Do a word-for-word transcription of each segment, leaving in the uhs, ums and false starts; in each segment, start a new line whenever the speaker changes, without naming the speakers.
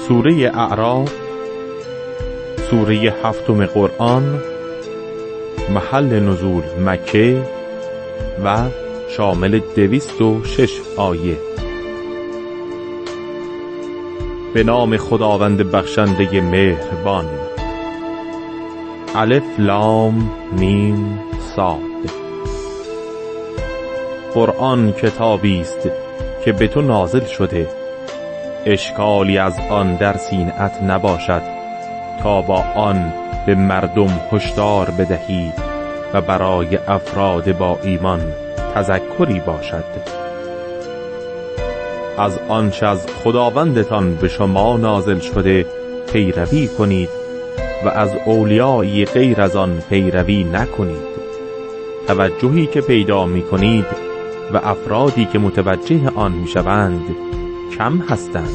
سوره اعراف، سوره هفتم قرآن، محل نزول مکه و شامل دویست و شش آیه. به نام خداوند بخشنده مهربان. الف لام میم صاد. قرآن کتابی است که به تو نازل شده، اشکالی از آن در سینه‌ات نباشد تا با آن به مردم هشدار بدهی و برای افراد با ایمان تذکری باشد. از آنچه از خداوندتان به شما نازل شده پیروی کنید و از اولیای غیر از آن پیروی نکنید. توجهی که پیدا می کنید و افرادی که متوجه آن می شوند کم هستند.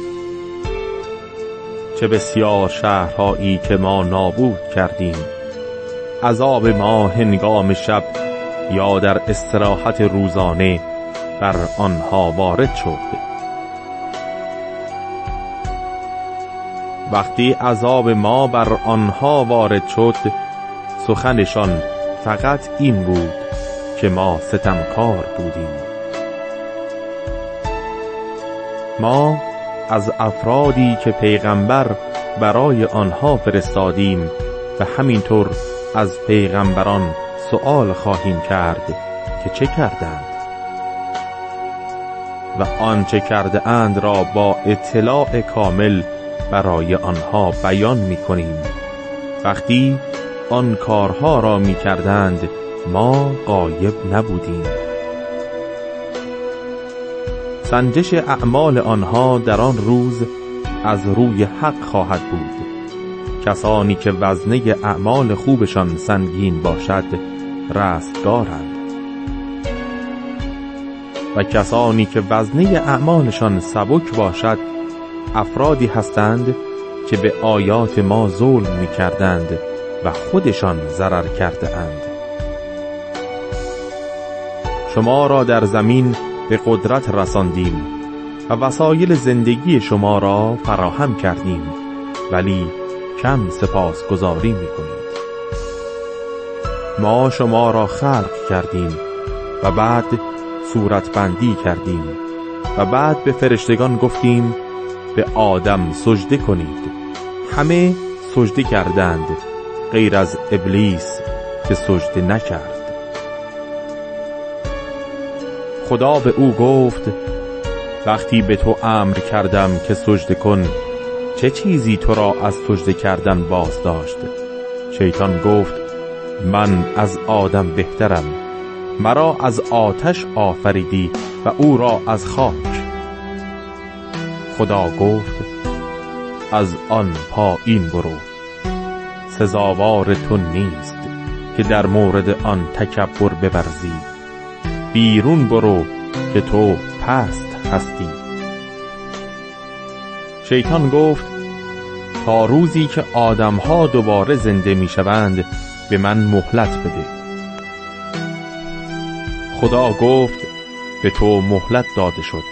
چه بسیار شهرهایی که ما نابود کردیم، عذاب ما هنگام شب یا در استراحت روزانه بر آنها وارد شد. وقتی عذاب ما بر آنها وارد شد، سخنشان فقط این بود که ما ستمکار بودیم. ما از افرادی که پیغمبر برای آنها فرستادیم و همینطور از پیغمبران سؤال خواهیم کرد که چه کردند و آنچه کرده اند را با اطلاع کامل برای آنها بیان می کنیم. وقتی آن کارها را می کردند ما غایب نبودیم. سنجش اعمال آنها در آن روز از روی حق خواهد بود. کسانی که وزنه اعمال خوبشان سنگین باشد رستگارند و کسانی که وزنه اعمالشان سبک باشد افرادی هستند که به آیات ما ظلم می کردند و خودشان ضرر کرده اند. شما را در زمین به قدرت رساندیم و وسایل زندگی شما را فراهم کردیم، ولی کم سپاسگزاری می کنید. ما شما را خلق کردیم و بعد صورتبندی کردیم و بعد به فرشتگان گفتیم به آدم سجده کنید. همه سجده کردند غیر از ابلیس که سجده نکرد. خدا به او گفت وقتی به تو امر کردم که سجده کن، چه چیزی تو را از سجده کردن باز داشت؟ شیطان گفت من از آدم بهترم، مرا از آتش آفریدی و او را از خاک. خدا گفت از آن پایین برو، سزاوار تو نیست که در مورد آن تکبر بورزی. بیرون برو که تو پست هستی. شیطان گفت تا روزی که آدم‌ها دوباره زنده می‌شوند به من مهلت بده. خدا گفت به تو مهلت داده شد.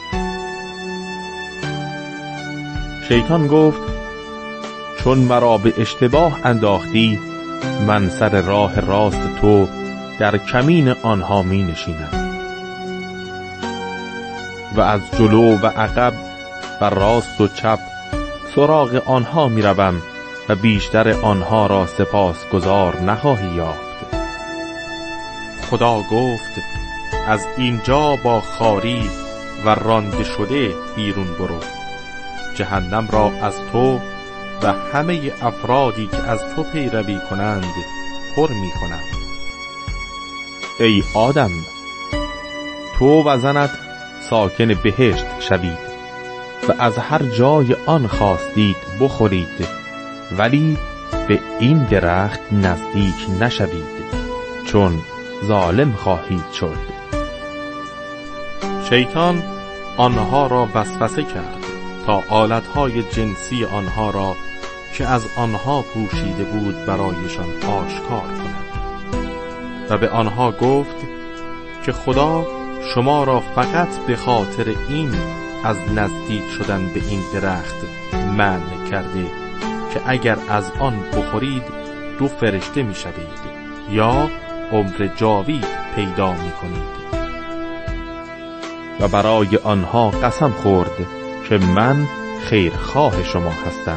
شیطان گفت چون مرا به اشتباه انداختی، من سر راه راست تو در کمین آنها می نشینم و از جلو و عقب و راست و چپ سراغ آنها می روم و بیشتر آنها را سپاسگزار نخواهی یافت. خدا گفت از اینجا با خاری و رانده شده بیرون برو، جهنم را از تو و همه افرادی که از تو پیروی کنند پر می کنم. ای آدم، تو و زنت ساکن بهشت شوید و از هر جای آن خواستید بخورید، ولی به این درخت نزدیک نشوید چون ظالم خواهید شد. شیطان آنها را وسوسه کرد تا آلتهای جنسی آنها را که از آنها پوشیده بود برایشان آشکار کند و به آنها گفت که خدا شما را فقط به خاطر این از نزدیک شدن به این درخت منع کرده که اگر از آن بخورید دو فرشته می شوید یا عمر جاوید پیدا می کنید. و برای آنها قسم خورد که من خیرخواه شما هستم.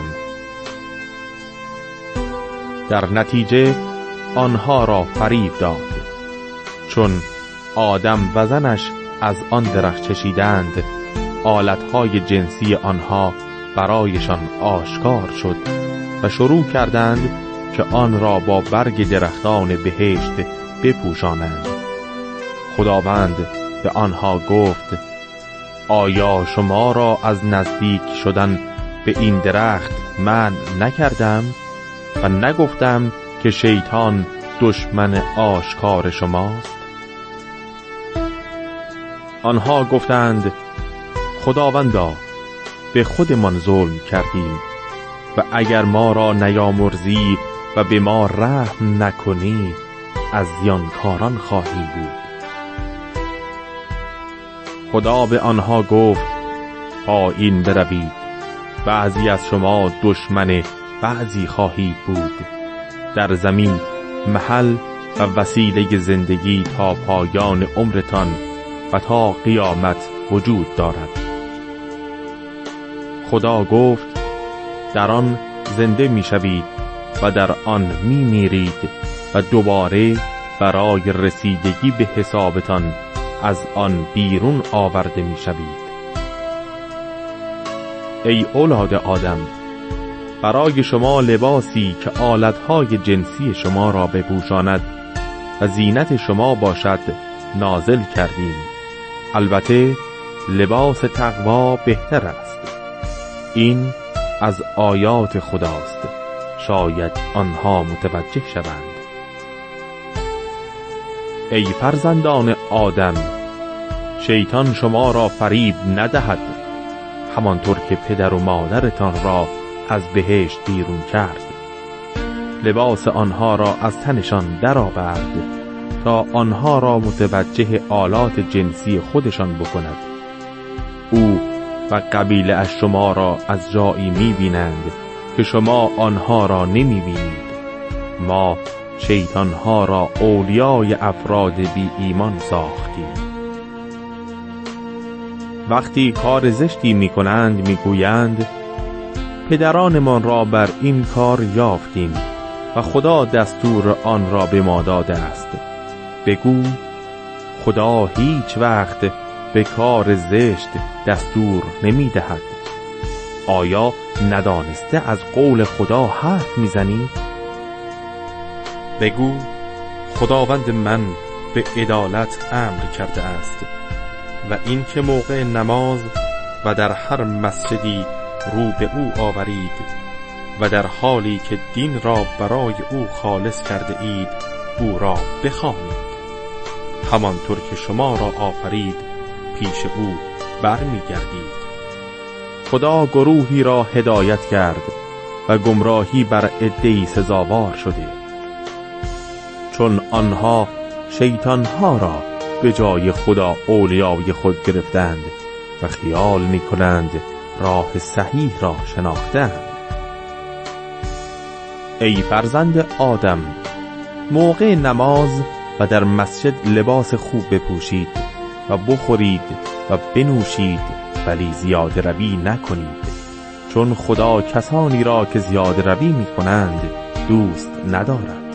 در نتیجه آنها را فریب داد. چون آدم و زنش از آن درخت چشیدند، آلتهای جنسی آنها برایشان آشکار شد و شروع کردند که آن را با برگ درختان بهشت بپوشانند. خداوند به آنها گفت: آیا شما را از نزدیک شدن به این درخت منع نکردم و نگفتم که شیطان دشمن آشکار شماست؟ آنها گفتند: خداوندا، به خودمان ظلم کردیم و اگر ما را نیامرزی و به ما رحم نکنی از زیانکاران خواهیم بود. خدا به آنها گفت: پایین بروید، بعضی از شما دشمن بعضی خواهید بود. در زمین محل و وسیله زندگی تا پایان عمرتان و تا قیامت وجود دارد. خدا گفت: در آن زنده می شوید و در آن می میرید و دوباره برای رسیدگی به حسابتان از آن بیرون آورده می شوید. ای اولاد آدم، برای شما لباسی که آلتهای جنسی شما را بپوشاند و زینت شما باشد نازل کردیم. البته لباس تقوا بهتر است. این از آیات خداست، شاید آنها متوجه شوند. ای فرزندان آدم، شیطان شما را فریب ندهد، همانطور که پدر و مادرتان را از بهشت بیرون کرد. لباس آنها را از تنشان درآورد تا آنها را متوجه آلات جنسی خودشان بکند. او و قبیله اش شما را از جایی می‌بینند که شما آنها را نمی‌بینید. ما شیطانها را اولیای افراد بی ایمان ساختیم. وقتی کار زشتی می‌کنند می‌گویند: پدرانمان را بر این کار یافتیم و خدا دستور آن را به ما داده است. بگو: خدا هیچ وقت به کار زشت دستور نمی دهد. آیا ندانسته از قول خدا حرف می زنی؟ بگو: خداوند من به عدالت امر کرده است و این که موقع نماز و در هر مسجدی رو به او آورید و در حالی که دین را برای او خالص کرده اید او را بخوانید، همانطور که شما را آفرید پیش او برمی گردید. خدا گروهی را هدایت کرد و گمراهی بر عده‌ای سزاوار شده، چون آنها شیطانها را به جای خدا اولیای خود گرفتند و خیال می کنند راه صحیح را شناختند. ای فرزند آدم، موقع نماز و در مسجد لباس خوب بپوشید و بخورید و بنوشید، ولی زیاده روی نکنید، چون خدا کسانی را که زیاده روی می کنند دوست ندارد.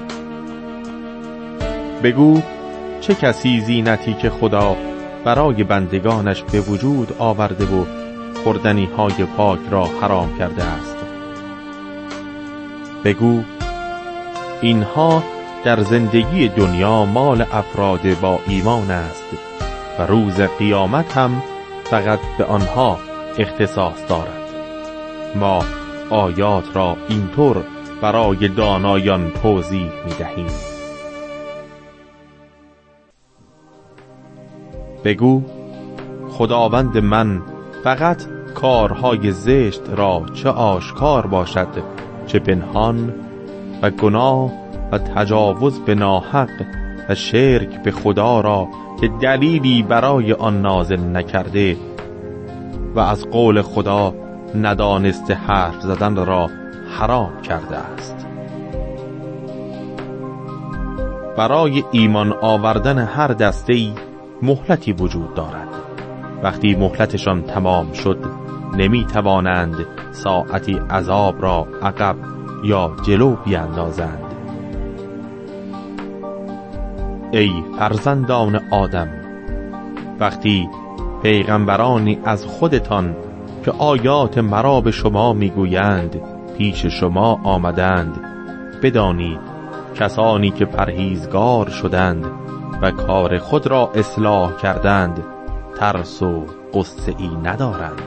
بگو: چه کسی زینتی که خدا برای بندگانش به وجود آورده و خوردنی های پاک را حرام کرده است. بگو: اینها در زندگی دنیا مال افراد با ایمان است و روز قیامت هم فقط به آنها اختصاص دارد. ما آیات را اینطور برای دانایان توضیح می دهیم. بگو: خداوند من فقط کارهای زشت را چه آشکار باشد چه پنهان و گناه و تجاوز به ناحق و شرک به خدا را که دلیلی برای آن نازل نکرده و از قول خدا ندانسته حرف زدن را حرام کرده است. برای ایمان آوردن هر دسته‌ای مهلتی وجود دارد. وقتی مهلتشان تمام شد نمی توانند ساعتی عذاب را عقب یا جلو بیاندازند. ای فرزندان آدم، وقتی پیغمبرانی از خودتان که آیات مرا به شما میگویند پیش شما آمدند، بدانید کسانی که پرهیزگار شدند و کار خود را اصلاح کردند ترس و غصه ای ندارند،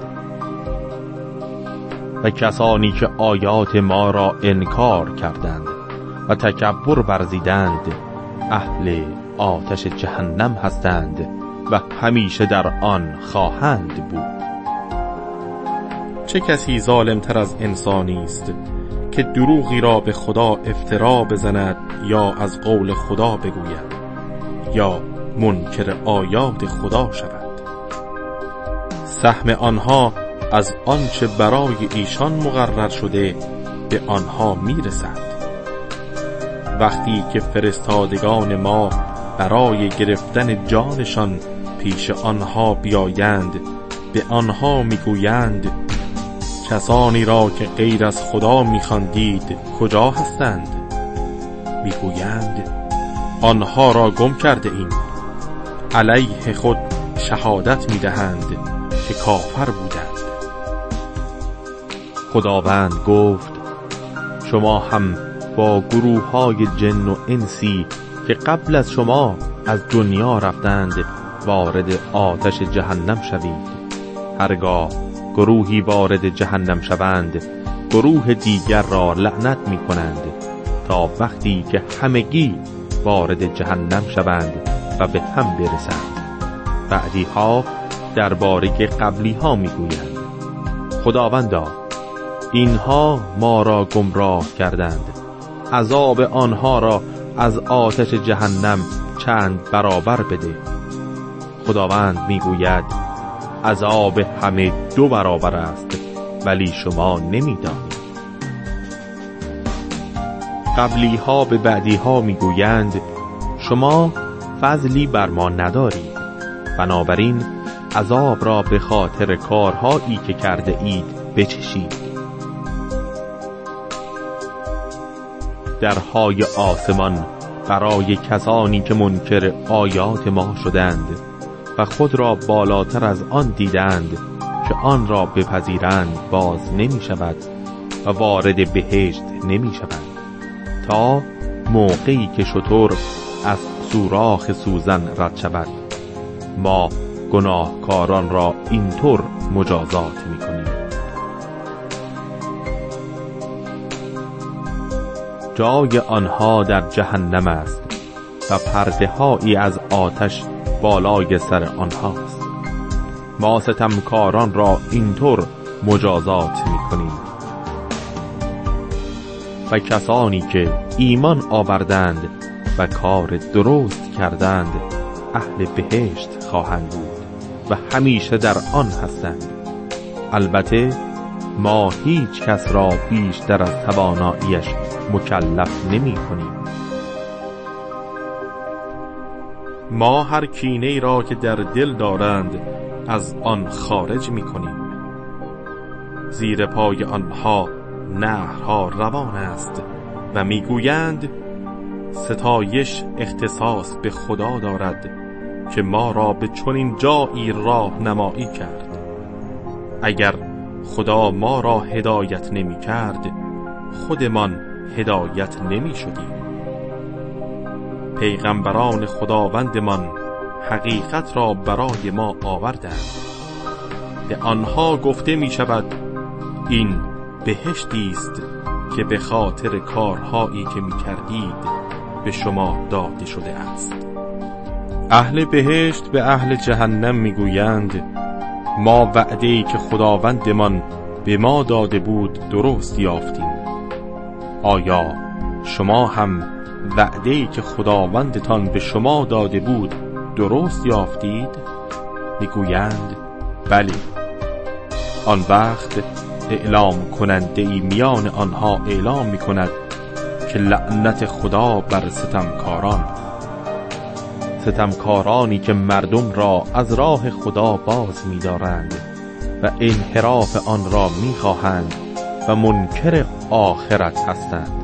و کسانی که آیات ما را انکار کردند و تکبر ورزیدند اهل آتش جهنم هستند و همیشه در آن خواهند بود. چه کسی ظالمتر از انسانی است که دروغی را به خدا افترا بزند یا از قول خدا بگوید یا منکر آیات خدا شود. سهم آنها از آنچه برای ایشان مقرر شده به آنها میرسد. وقتی که فرستادگان ما برای گرفتن جانشان پیش آنها بیایند به آنها میگویند کسانی را که غیر از خدا میخواندید کجا هستند؟ میگویند آنها را گم کرده ایم. علیه خود شهادت میدهند که کافر بودند. خداوند گفت شما هم با گروه های جن و انسی که قبل از شما از دنیا رفتند وارد آتش جهنم شوید. هرگاه گروهی وارد جهنم شوند گروه دیگر را لعنت می کنند تا وقتی که همگی وارد جهنم شوند و به هم برسند. بعدی ها درباره قبلی ها می گویند خداوندا اینها ما را گمراه کردند، عذاب آنها را از آتش جهنم چند برابر بده. خداوند میگوید عذاب همه دو برابر است ولی شما نمیدانید. قبلی ها به بعدی ها میگویند شما فضلی بر ما ندارید، بنابراین عذاب را به خاطر کارهایی که کرده اید بچشید. درهای آسمان برای کسانی که منکر آیات ما شدند و خود را بالاتر از آن دیدند که آن را بپذیرند باز نمی شود و وارد بهشت نمی شود تا موقعی که شتر از سوراخ سوزن رد شود. ما گناهکاران را اینطور مجازات می کنیم. جای آنها در جهنم است و پرده هایی از آتش بالای سر آنهاست. ما ستمکاران را اینطور مجازات می کنیم. و کسانی که ایمان آوردند و کار درست کردند اهل بهشت خواهند بود و همیشه در آن هستند. البته ما هیچ کس را بیشتر از تواناییش مکلف نمی کنیم. ما هر کینه‌ای را که در دل دارند از آن خارج می کنیم. زیر پای آنها نهرها روان است و می گویند ستایش اختصاص به خدا دارد که ما را به چنین جایی راه نمایی کرد. اگر خدا ما را هدایت نمی کرد خودمان هدایت نمی شدیم. پیغمبران خداوندمان حقیقت را برای ما آوردند. به آنها گفته می شود این بهشتی است که به خاطر کارهایی که می کردید به شما داده شده است. اهل بهشت به اهل جهنم می گویند ما وعده‌ای که خداوندمان به ما داده بود درست یافتیم. آیا شما هم وعده‌ای که خداوندتان به شما داده بود درست یافتید؟ میگویند بله. آن وقت اعلام کننده ای میان آنها اعلام می کند که لعنت خدا بر ستمکاران، ستمکارانی که مردم را از راه خدا باز می دارند و انحراف آن را می خواهند و منکر آخرت هستند.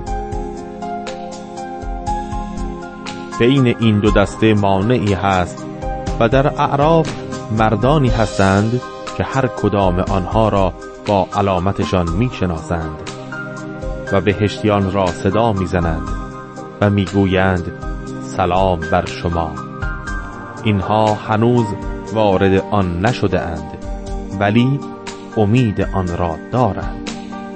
بین این دو دسته مانعی هست و در اعراف مردانی هستند که هر کدام آنها را با علامتشان می شناسند و بهشتیان را صدا می زنند و می گویند سلام بر شما. اینها هنوز وارد آن نشده اند ولی امید آن را دارند.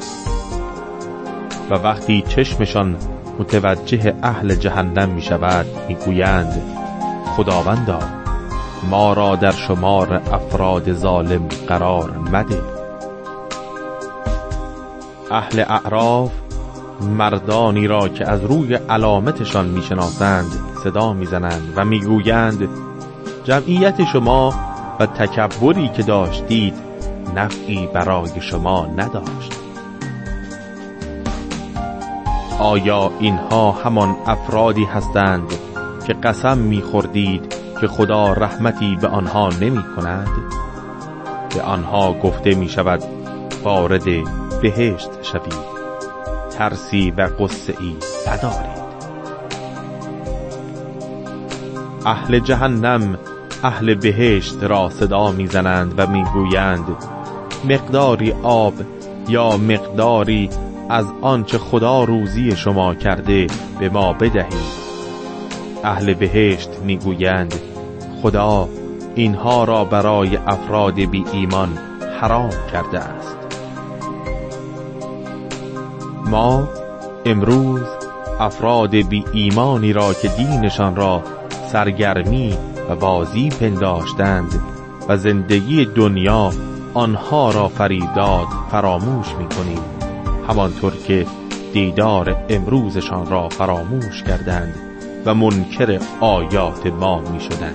و وقتی چشمشان متوجه اهل جهنم می شود می گویند خداوندا ما را در شمار افراد ظالم قرار مده. اهل اعراف مردانی را که از روی علامتشان می شناسند صدا می زنند و می گویند جمعیت شما و تکبری که داشتید نفعی برای شما نداشت. آیا اینها همان افرادی هستند که قسم می‌خوردید که خدا رحمتی به آنها نمی کند؟ به آنها گفته می شود وارد بهشت شوید، ترسی و غصه ای ندارید. اهل جهنم اهل بهشت را صدا می‌زنند و می‌گویند مقداری آب یا مقداری از آنچه خدا روزی شما کرده به ما بدهید. اهل بهشت میگویند خدا اینها را برای افراد بی ایمان حرام کرده است. ما امروز افراد بی ایمانی را که دینشان را سرگرمی و بازی پنداشتند و زندگی دنیا آنها را فریب داد فراموش می‌کنیم، همانطور که دیدار امروزشان را فراموش کردند و منکر آیات ما می شدند.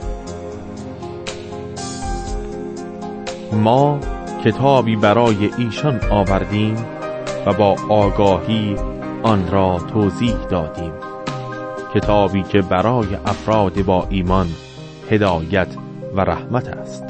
ما کتابی برای ایشان آوردیم و با آگاهی آن را توضیح دادیم، کتابی که برای افراد با ایمان هدایت و رحمت است.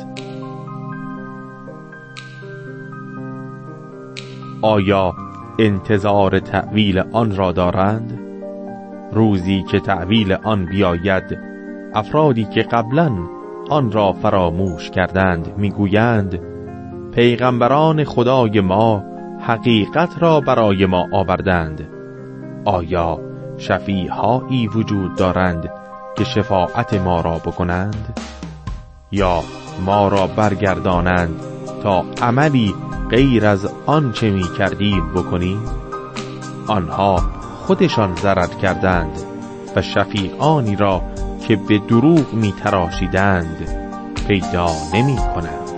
آیا انتظار تأویل آن را دارند؟ روزی که تأویل آن بیاید افرادی که قبلاً آن را فراموش کردند میگویند پیغمبران خدای ما حقیقت را برای ما آوردند. آیا شفیع‌هایی وجود دارند که شفاعت ما را بکنند یا ما را برگردانند تا عملی غیر از آنچه می کردیم بکنیم؟ آنها خودشان ضرر کردند و شفیعانی را که به دروغ می تراشیدند پیدا نمی کنند.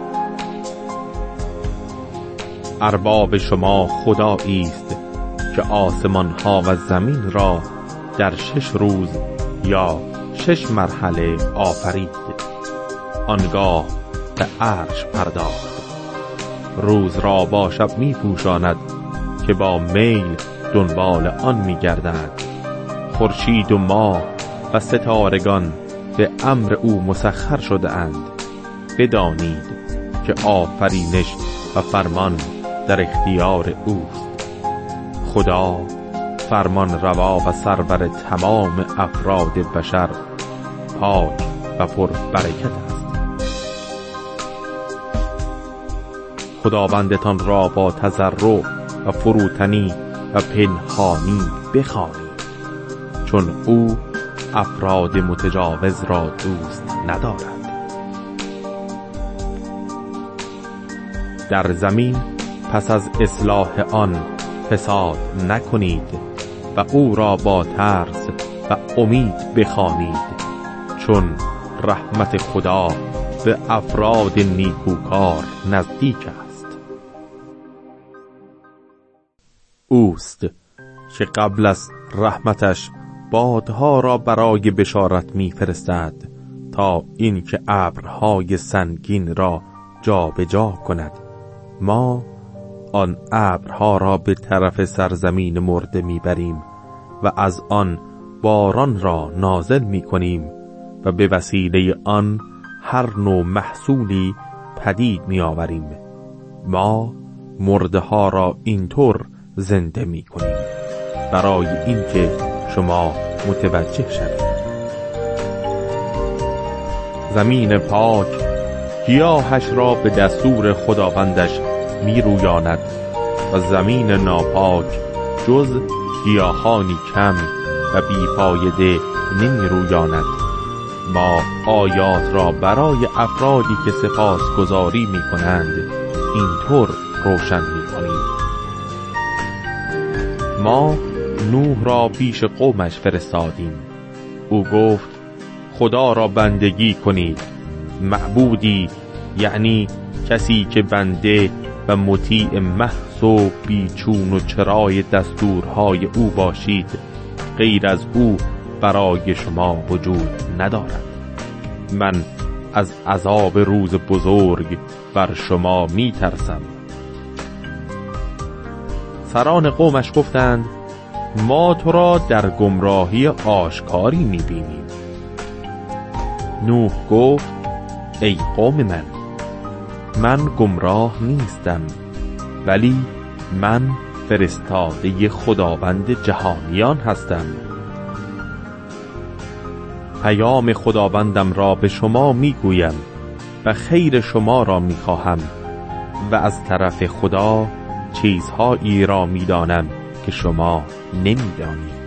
ارباب شما خدایی است که آسمان ها و زمین را در شش روز یا شش مرحله آفرید، آنگاه به عرش پرداخت، روز را با شب می پوشاند که با میل دنبال آن می گردند. خورشید و ماه و ستارگان به امر او مسخر شده اند. بدانید که آفرینش و فرمان در اختیار اوست. خدا فرمان روا و سرور تمام افراد بشر، پاک و پر برکت است. خداوندتان را با تضرع و فروتنی و پنهانی بخوانید، چون او افراد متجاوز را دوست ندارد. در زمین پس از اصلاح آن فساد نکنید و او را با ترس و امید بخوانید، چون رحمت خدا به افراد نیکوکار نزدیک است. اوست که قبل از رحمتش بادها را برای بشارت می‌فرستد تا اینکه ابرهای سنگین را جا به جا کند ما آن ابرها را به طرف سرزمین مرده میبریم و از آن باران را نازل میکنیم و به وسیله آن هر نوع محصولی پدید میآوریم. ما مرده ها را اینطور زنده میکنیم برای اینکه شما متوجه شوید. زمین پاک گیاهش را به دستور خداوندش می رویاند و زمین ناپاک جز گیاهانی کم و بیفایده نمی رویاند. ما آیات را برای افرادی که سپاسگزاری می کنند اینطور روشن می کنیم. ما نوح را پیش قومش فرستادیم. او گفت خدا را بندگی کنید، معبودی یعنی کسی که بنده و مطیع محض و بیچون و چرای دستورهای او باشید، غیر از او برای شما وجود ندارد. من از عذاب روز بزرگ بر شما می ترسم. سران قومش گفتند ما تو را در گمراهی آشکاری می بینیم. نوح گفت ای قوم من، من گمراه نیستم، ولی من فرستاده خداوند جهانیان هستم. پیام خداوندم را به شما میگویم و خیر شما را میخواهم و از طرف خدا چیزهایی را میدانم که شما نمیدانید.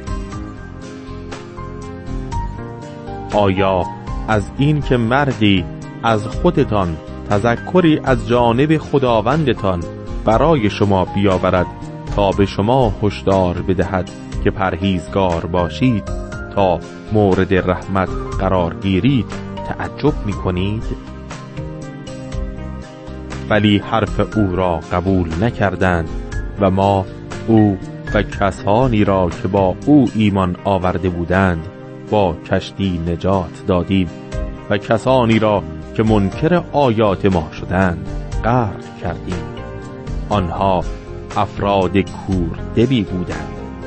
آیا از این که مردی از خودتان تذکری از جانب خداوندتان برای شما بیاورد تا به شما هشدار بدهد که پرهیزگار باشید تا مورد رحمت قرار گیرید تعجب می کنید؟ ولی حرف او را قبول نکردند و ما او و کسانی را که با او ایمان آورده بودند با کشتی نجات دادیم و کسانی را که منکر آیات ما شدند غرق کردیم. آنها افراد کوردلی بودند.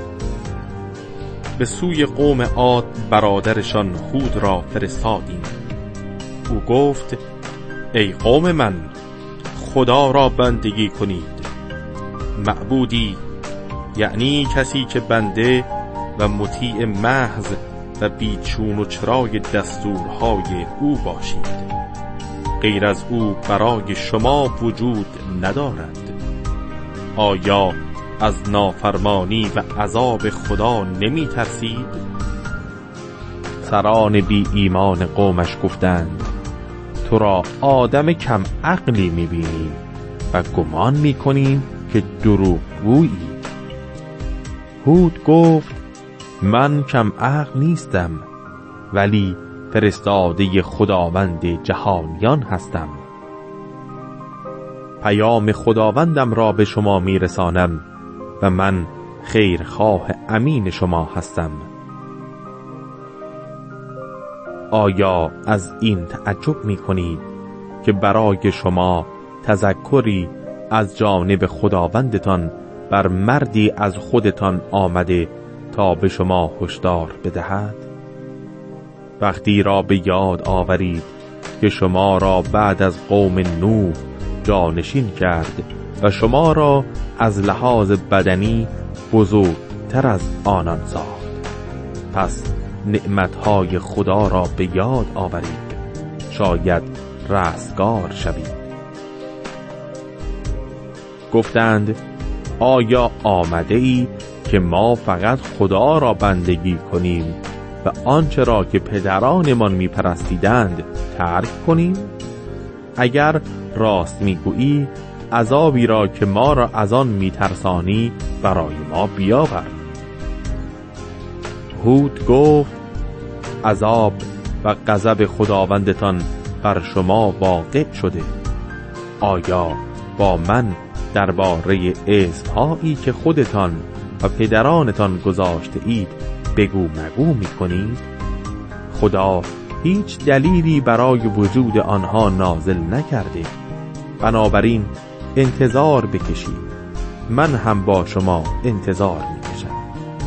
به سوی قوم عاد برادرشان هود را فرستادیم. او گفت ای قوم من، خدا را بندگی کنید، معبودی یعنی کسی که بنده و مطیع محض و بیچون و چرای دستورهای او باشید، غیر از او برای شما وجود ندارد. آیا از نافرمانی و عذاب خدا نمی ترسید؟ سران بی ایمان قومش گفتند تو را آدم کم عقلی می بینیم و گمان می کنیم که دروغ گویی. هود گفت من کم عقل نیستم، ولی فرستاده خداوند جهانیان هستم. پیام خداوندم را به شما می رسانم و من خیرخواه امین شما هستم. آیا از این تعجب می کنید که برای شما تذکری از جانب خداوندتان بر مردی از خودتان آمده تا به شما هشدار بدهد؟ وقتی را به یاد آورید که شما را بعد از قوم نوح جانشین کرد و شما را از لحاظ بدنی بزرگتر از آنان ساخت، پس نعمتهای خدا را به یاد آورید، شاید رستگار شوید. گفتند آیا آمده ای که ما فقط خدا را بندگی کنیم و آنچه را که پدرانمان می پرستیدند ترک کنیم؟ اگر راست میگویی عذابی را که ما را از آن میترسانی برای ما بیاور. هود گفت عذاب و غضب خداوندتان بر شما واقع شده. آیا با من درباره اسمهایی که خودتان و پدرانتان گذاشته اید بگو مگو میکنید؟ خدا هیچ دلیلی برای وجود آنها نازل نکرده، بنابراین انتظار بکشید، من هم با شما انتظار میکشم.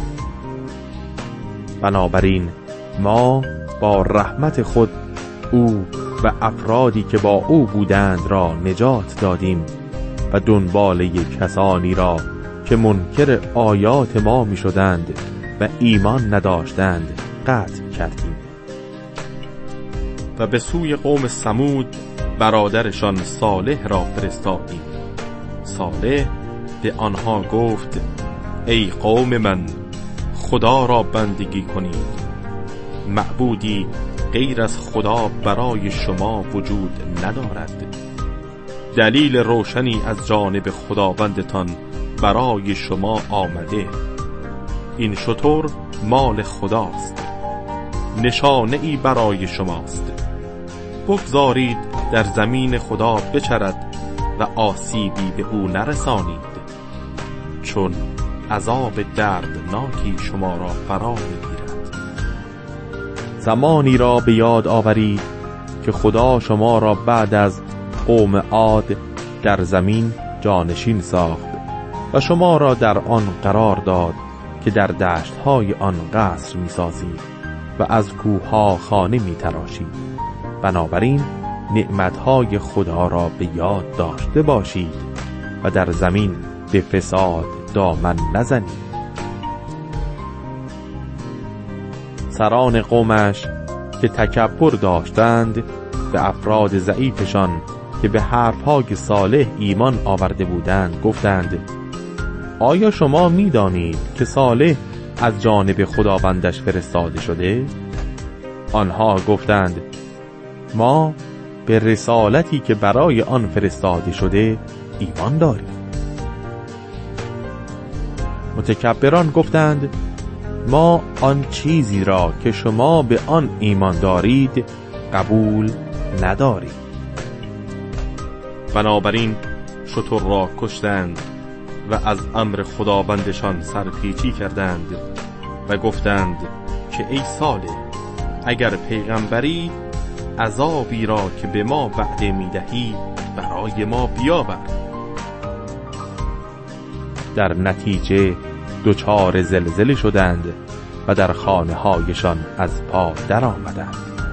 بنابراین ما با رحمت خود او و افرادی که با او بودند را نجات دادیم و دنبال کسانی را که منکر آیات ما می شدند و ایمان نداشتند قطع کردیم. و به سوی قوم ثمود برادرشان صالح را فرستادیم. صالح به آنها گفت: ای قوم من، خدا را بندگی کنید. معبودی غیر از خدا برای شما وجود ندارد. دلیل روشنی از جانب خداوندتان برای شما آمده. این شتر مال خداست، نشانه ای برای شماست. بگذارید در زمین خدا بچرد و آسیبی به او نرسانید، چون عذاب دردناکی شما را فرا میگیرد. زمانی را به یاد آورید که خدا شما را بعد از قوم عاد در زمین جانشین ساخت و شما را در آن قرار داد که در دشت‌های آن قصر می‌سازید و از کوه‌ها خانه می‌تراشید. بنابراین نعمت‌های خدا را به یاد داشته باشید و در زمین به فساد دامن نزنید. سران قومش که تکبر داشتند به افراد ضعیفشان که به حرفهای صالح ایمان آورده بودند گفتند: آیا شما می دانید که صالح از جانب خداوندش فرستاده شده؟ آنها گفتند: ما به رسالتی که برای آن فرستاده شده ایمان داریم. متکبران گفتند: ما آن چیزی را که شما به آن ایمان دارید قبول نداریم. بنابراین شتر را کشتند و از امر خداوندشان سرپیچی کردند و گفتند که ای صالح، اگر پیغمبری عذابی را که به ما وعده میدهی برای ما بیاور. در نتیجه دچار زلزله شدند و در خانه هایشان از پا در آمدند.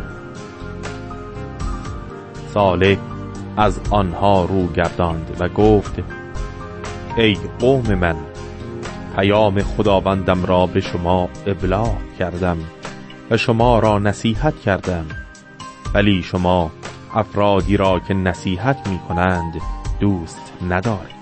صالح از آنها رو گرداند و گفت: ای قوم من، پیام خداوندم را به شما ابلاغ کردم و شما را نصیحت کردم، ولی شما افرادی را که نصیحت می کنند دوست ندارید.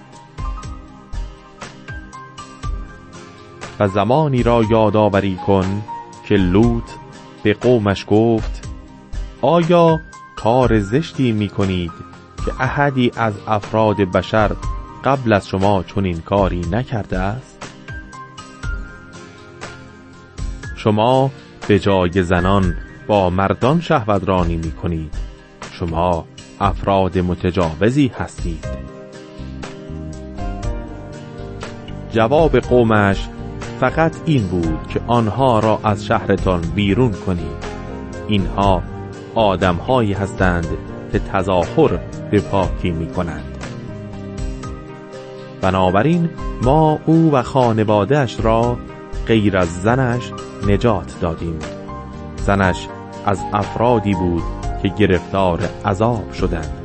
و زمانی را یادآوری کن که لوط به قومش گفت: آیا کار زشتی می کنید که احدی از افراد بشر قبل از شما چنین کاری نکرده است؟ شما به جای زنان با مردان شهوت رانی می کنید. شما افراد متجاوزی هستید. جواب قومش فقط این بود که آنها را از شهرتان بیرون کنید. اینها آدم‌هایی هستند که تظاهر به پاکی می کنند. بنابراین ما او و خانواده‌اش را غیر از زنش نجات دادیم. زنش از افرادی بود که گرفتار عذاب شدند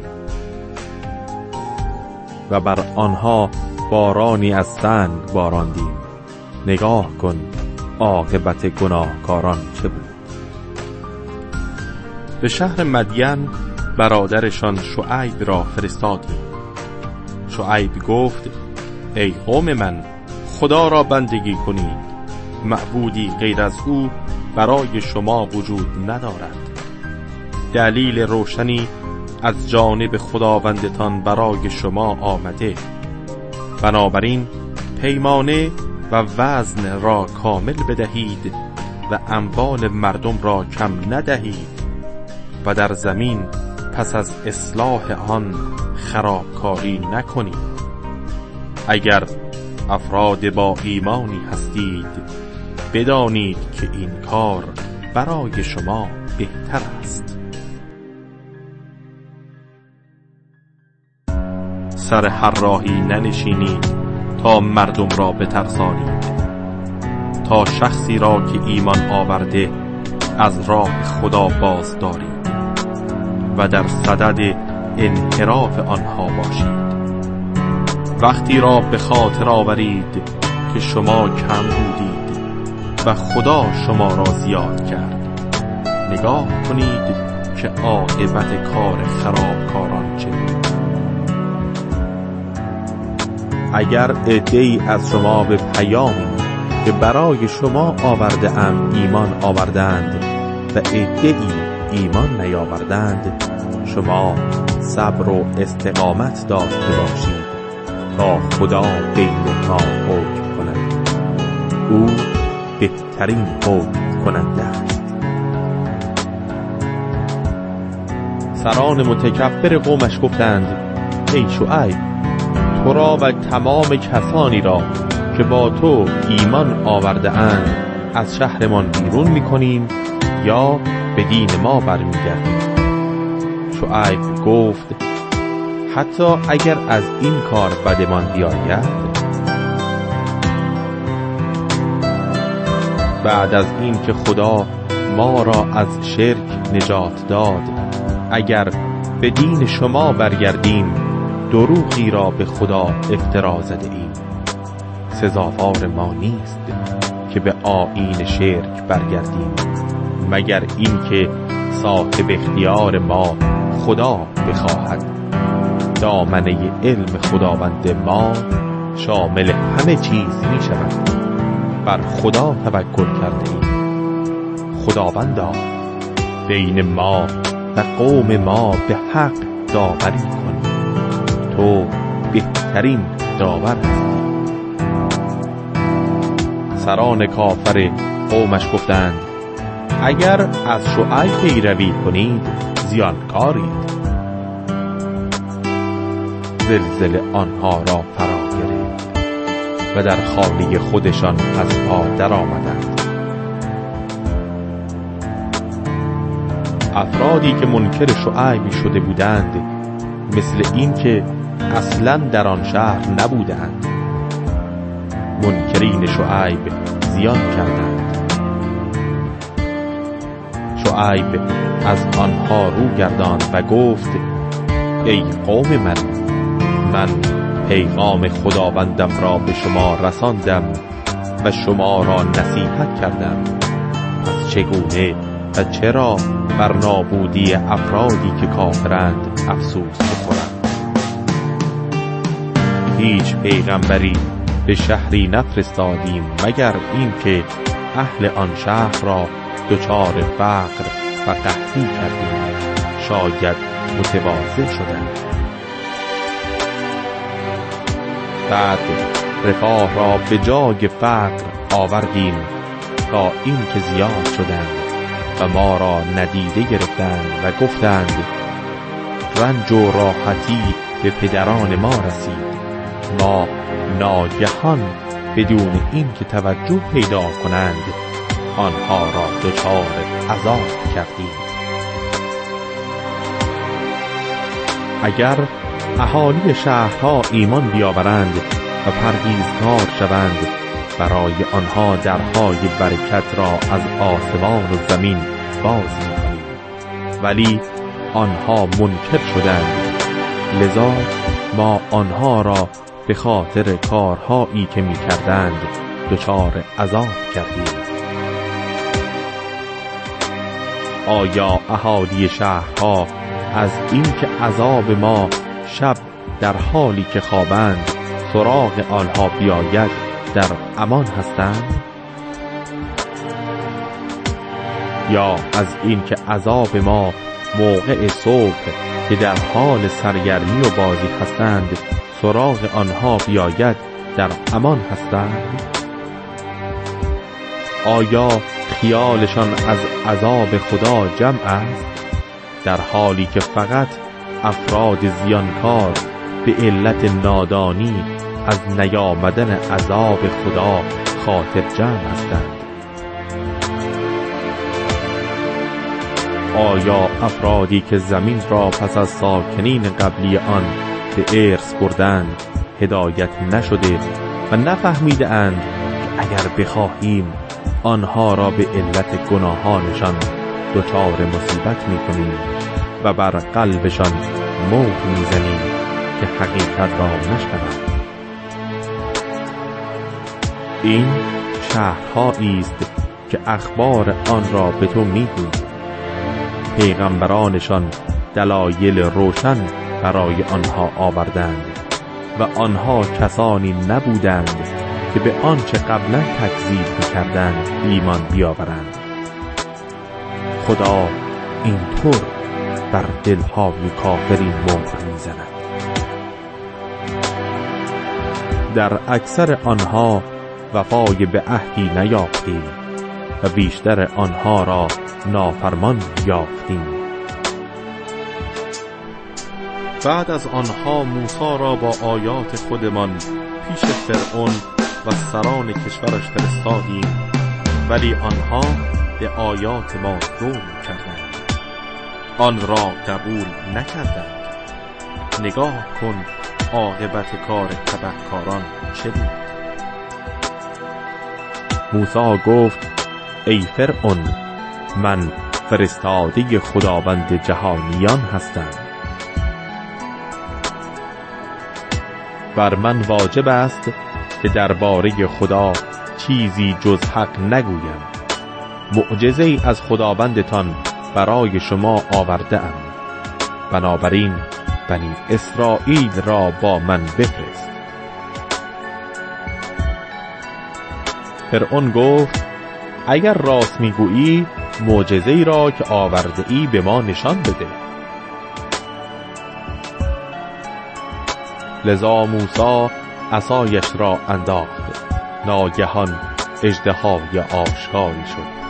و بر آنها بارانی از سنگ باراندیم. نگاه کن عاقبت گناهکاران چه بود. به شهر مدین برادرشان شعیب را فرستادیم. شعیب گفت: ای قوم من، خدا را بندگی کنید. معبودی غیر از او برای شما وجود ندارد. دلیل روشنی از جانب خداوندتان برای شما آمده. بنابراین پیمانه و وزن را کامل بدهید و اموال مردم را کم ندهید و در زمین پس از اصلاح آن خرابکاری نکنید. اگر افراد با ایمانی هستید بدانید که این کار برای شما بهتر است. سر هر راهی ننشینید تا مردم را بترسانید، تا شخصی را که ایمان آورده از راه خدا باز دارید و در صدد انحراف آنها باشید. وقتی را به خاطر آورید که شما کم بودید و خدا شما را زیاد کرد، نگاه کنید که عاقبت کار خرابکاران چه بود. اگر عده‌ای از شما به پیامی که برای شما آورده ام ایمان آوردند و عده‌ای ایمان نیاوردند، شما صبر و استقامت داشته باشید تا خدا بین ما حکم کند. او بهترین حکم کننده است. سران متکبر قومش گفتند: ای شعیب، تو را و تمام کسانی را که با تو ایمان آورده اند از شهرمان بیرون می‌کنیم یا به دین ما برمیگردیم. شعیب گفت: حتی اگر از این کار بدمان بیاید. بعد از این که خدا ما را از شرک نجات داد، اگر به دین شما برگردیم دروغی را به خدا افترا زده ایم. سزاوار ما نیست که به آیین شرک برگردیم، مگر این که صاحب اختیار ما خدا بخواهد. دامنه علم خداوند ما شامل همه چیز می شود. بر خدا توکل کرده ایم. خداوندا، بین ما و قوم ما به حق داوری کن. تو بهترین داور هستی. سران کافر قومش گفتند: اگر از شعیب پیروی کنید زیانکارید. زلزله آنها را فرا گرفت و در خانه خودشان از پا در آمدند. افرادی که منکر شعیب شده بودند مثل این که اصلا در آن شهر نبودند، منکرین شعیب زیان کردند. شعیب از آنها رو گرداند و گفت: ای قوم من، من پیغام خداوندم را به شما رساندم و شما را نصیحت کردم. پس چگونه و چرا بر نابودی افرادی که کافرند افسوس بخورم؟ هیچ پیغمبری به شهری نفرستادیم مگر اینکه اهل آن شهر را دچار فقر و قحطی کردیم، شاید متواضع شدند. بعد رفاه را به جای فقر آوردیم تا این که زیاد شدند و ما را ندیده گرفتند و گفتند: رنج و راحتی به پدران ما رسید. ما ناگهان بدون این که توجه پیدا کنند آنها را دچار عذاب کردیم. اگر اهالی شهرها ایمان بیاورند و پرهیزکار شوند، برای آنها درهای برکت را از آسمان و زمین باز می‌کنیم. ولی آنها منکر شدند، لذا ما آنها را به خاطر کارهایی که می‌کردند دچار عذاب کردیم. آیا اهالی شهرها از این که عذاب ما شب در حالی که خوابند سراغ آنها بیاید در امان هستند؟ یا از این که عذاب ما موقع صبح که در حال سرگرمی و بازی هستند سراغ آنها بیاید در امان هستند؟ آیا خیالشان از عذاب خدا جمع است، در حالی که فقط افراد زیانکار به علت نادانی از نیامدن عذاب خدا خاطر جمع هستند؟ آیا افرادی که زمین را پس از ساکنین قبلی آن به ارث بردند هدایت نشده و نفهمیده اند که اگر بخواهیم آنها را به علت گناهانشان دچار مصیبت می‌کنیم و بر قلبشان مهر می‌زنیم که حقیقت را نشنوند. این شهرهایی است که اخبار آن را به تو می‌گوید. پیغمبرانشان دلایل روشن برای آنها آوردند و آنها کسانی نبودند که به آنچه قبلا تکذیب می‌کردند ایمان بیاورند. خدا اینطور بر دلهای کافرین مهر می‌زند. در اکثر آنها وفای به عهدی نیافتیم و بیشتر آنها را نافرمان یافتیم. بعد از آنها موسی را با آیات خودمان پیش فرعون و سران کشورش فرستادیم، ولی آنها به آیات ما ظلم کردند، آن را قبول نکردند. نگاه کن عاقبت کار تبهکاران چه بود. موسی گفت ای فرعون، من فرستاده خداوند جهانیان هستم. بر من واجب است که درباره خدا چیزی جز حق نگویم. معجزه ای از خداوندتان برای شما آورده ام، بنابراین بنی اسرائیل را با من بفرست. فرعون گفت اگر راست میگویی معجزه ای را که آورده ای به ما نشان بده. لذا موسی عصایش را انداخت، ناگهان اژدهای آشکاری شد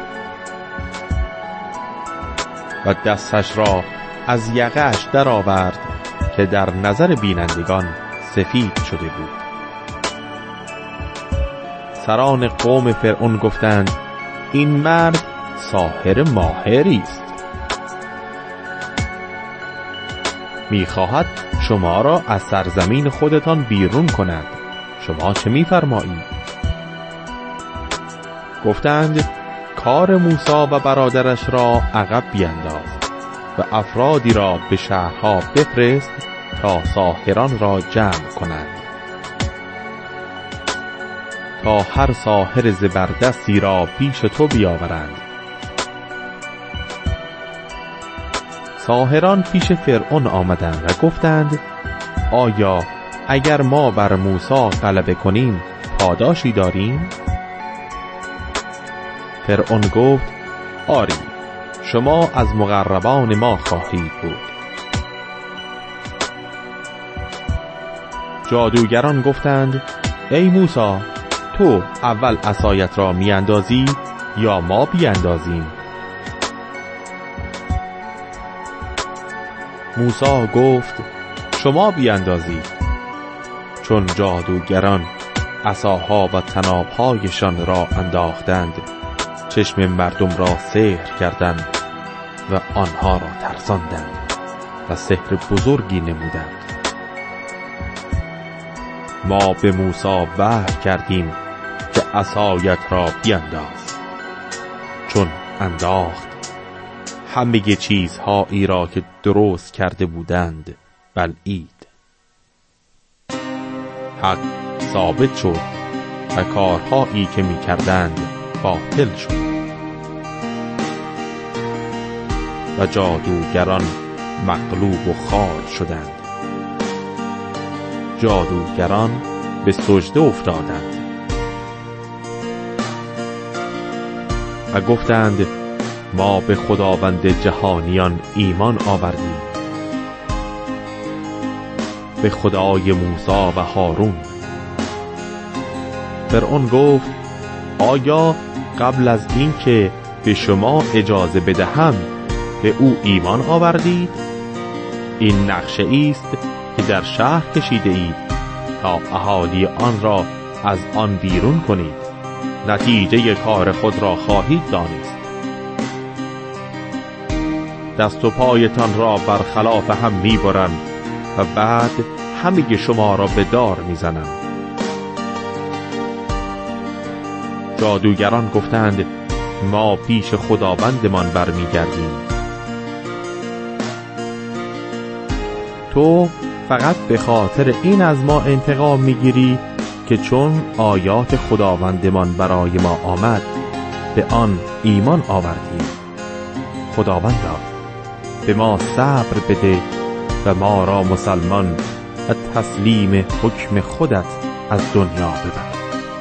و دستش را از یقه‌اش درآورد که در نظر بینندگان سفید شده بود. سران قوم فرعون گفتند این مرد ساحر ماهری است، می‌خواهد شما را از سرزمین خودتان بیرون کند. شما چه می‌فرمایید؟ گفتند کار موسی و برادرش را عقب بینداز و افرادی را به شهرها بفرست تا ساحران را جمع کنند، تا هر ساحر زبردستی را پیش تو بیاورند. ساحران پیش فرعون آمدند و گفتند آیا اگر ما بر موسی غلبه کنیم پاداشی داریم؟ فرعون گفت آری، شما از مقربان ما خواهید بود. جادوگران گفتند ای موسی، تو اول عصایت را میاندازی یا ما بیاندازیم؟ موسی گفت شما بیاندازید. چون جادوگران عصاها و طناب‌هایشان را انداختند، چشم مردم را سحر کردند و آنها را ترساندند و سحر بزرگی نمودند. ما به موسی وحی کردیم که عصایت را بیانداز. چون انداخت، همه چیزهایی را که درست کرده بودند بلعید. حق ثابت شد و کارهایی که می کردند باطل شد و جادوگران مغلوب و خوار شدند. جادوگران به سجده افتادند و گفتند ما به خداوند جهانیان ایمان آوردیم، به خدای موسی و هارون. فرعون گفت آیا قبل از این که به شما اجازه بدهم به او ایمان آوردید؟ این نقشه ایست که در شهر کشیده اید تا اهالی آن را از آن بیرون کنید. نتیجه کار خود را خواهید دانست. دست و پایتان را برخلاف هم می‌برم و بعد همه شما را به دار میزنم. جادوگران گفتند ما پیش خداوندمان برمیگردیم. تو فقط به خاطر این از ما انتقام میگیری که چون آیات خداوندمان برای ما آمد به آن ایمان آوردیم. خداوندا به ما صبر بده و ما را مسلمان و تسلیم حکم خودت از دنیا ببر.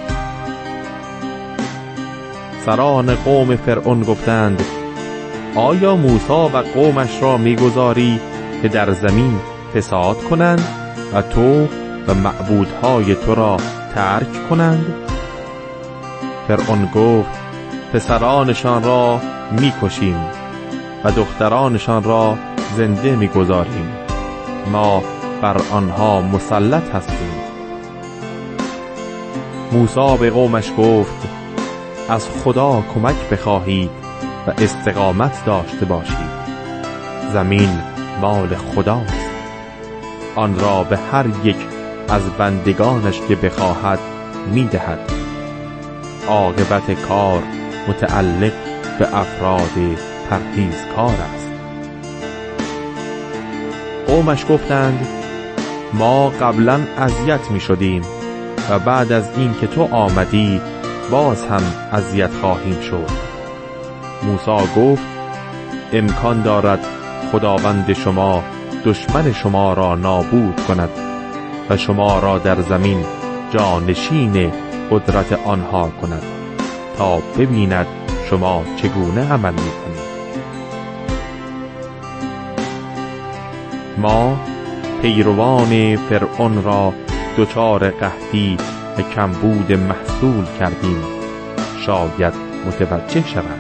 سران قوم فرعون گفتند آیا موسی و قومش را میگذاری که در زمین فساد کنند و تو و معبودهای تو را ترک کنند؟ فرعون گفت پسرانشان را میکشیم و دخترانشان را زنده میگذاریم، ما بر آنها مسلط هستیم. موسی به قومش گفت از خدا کمک بخواهید و استقامت داشته باشید. زمین مال خداست، آن را به هر یک از بندگانش که بخواهد میدهد. عاقبت کار متعلق به افراد پرهیزکار است. قومش گفتند ما قبلا اذیت می شدیم و بعد از این که تو آمدی باز هم اذیت خواهیم شد. موسی گفت امکان دارد خداوند شما دشمن شما را نابود کند و شما را در زمین جانشین قدرت آنها کند تا ببیند شما چگونه عمل می کنید. ما پیروان فرعون را دچار قحطی و کمبود محصول کردیم، شاید متوجه شوند.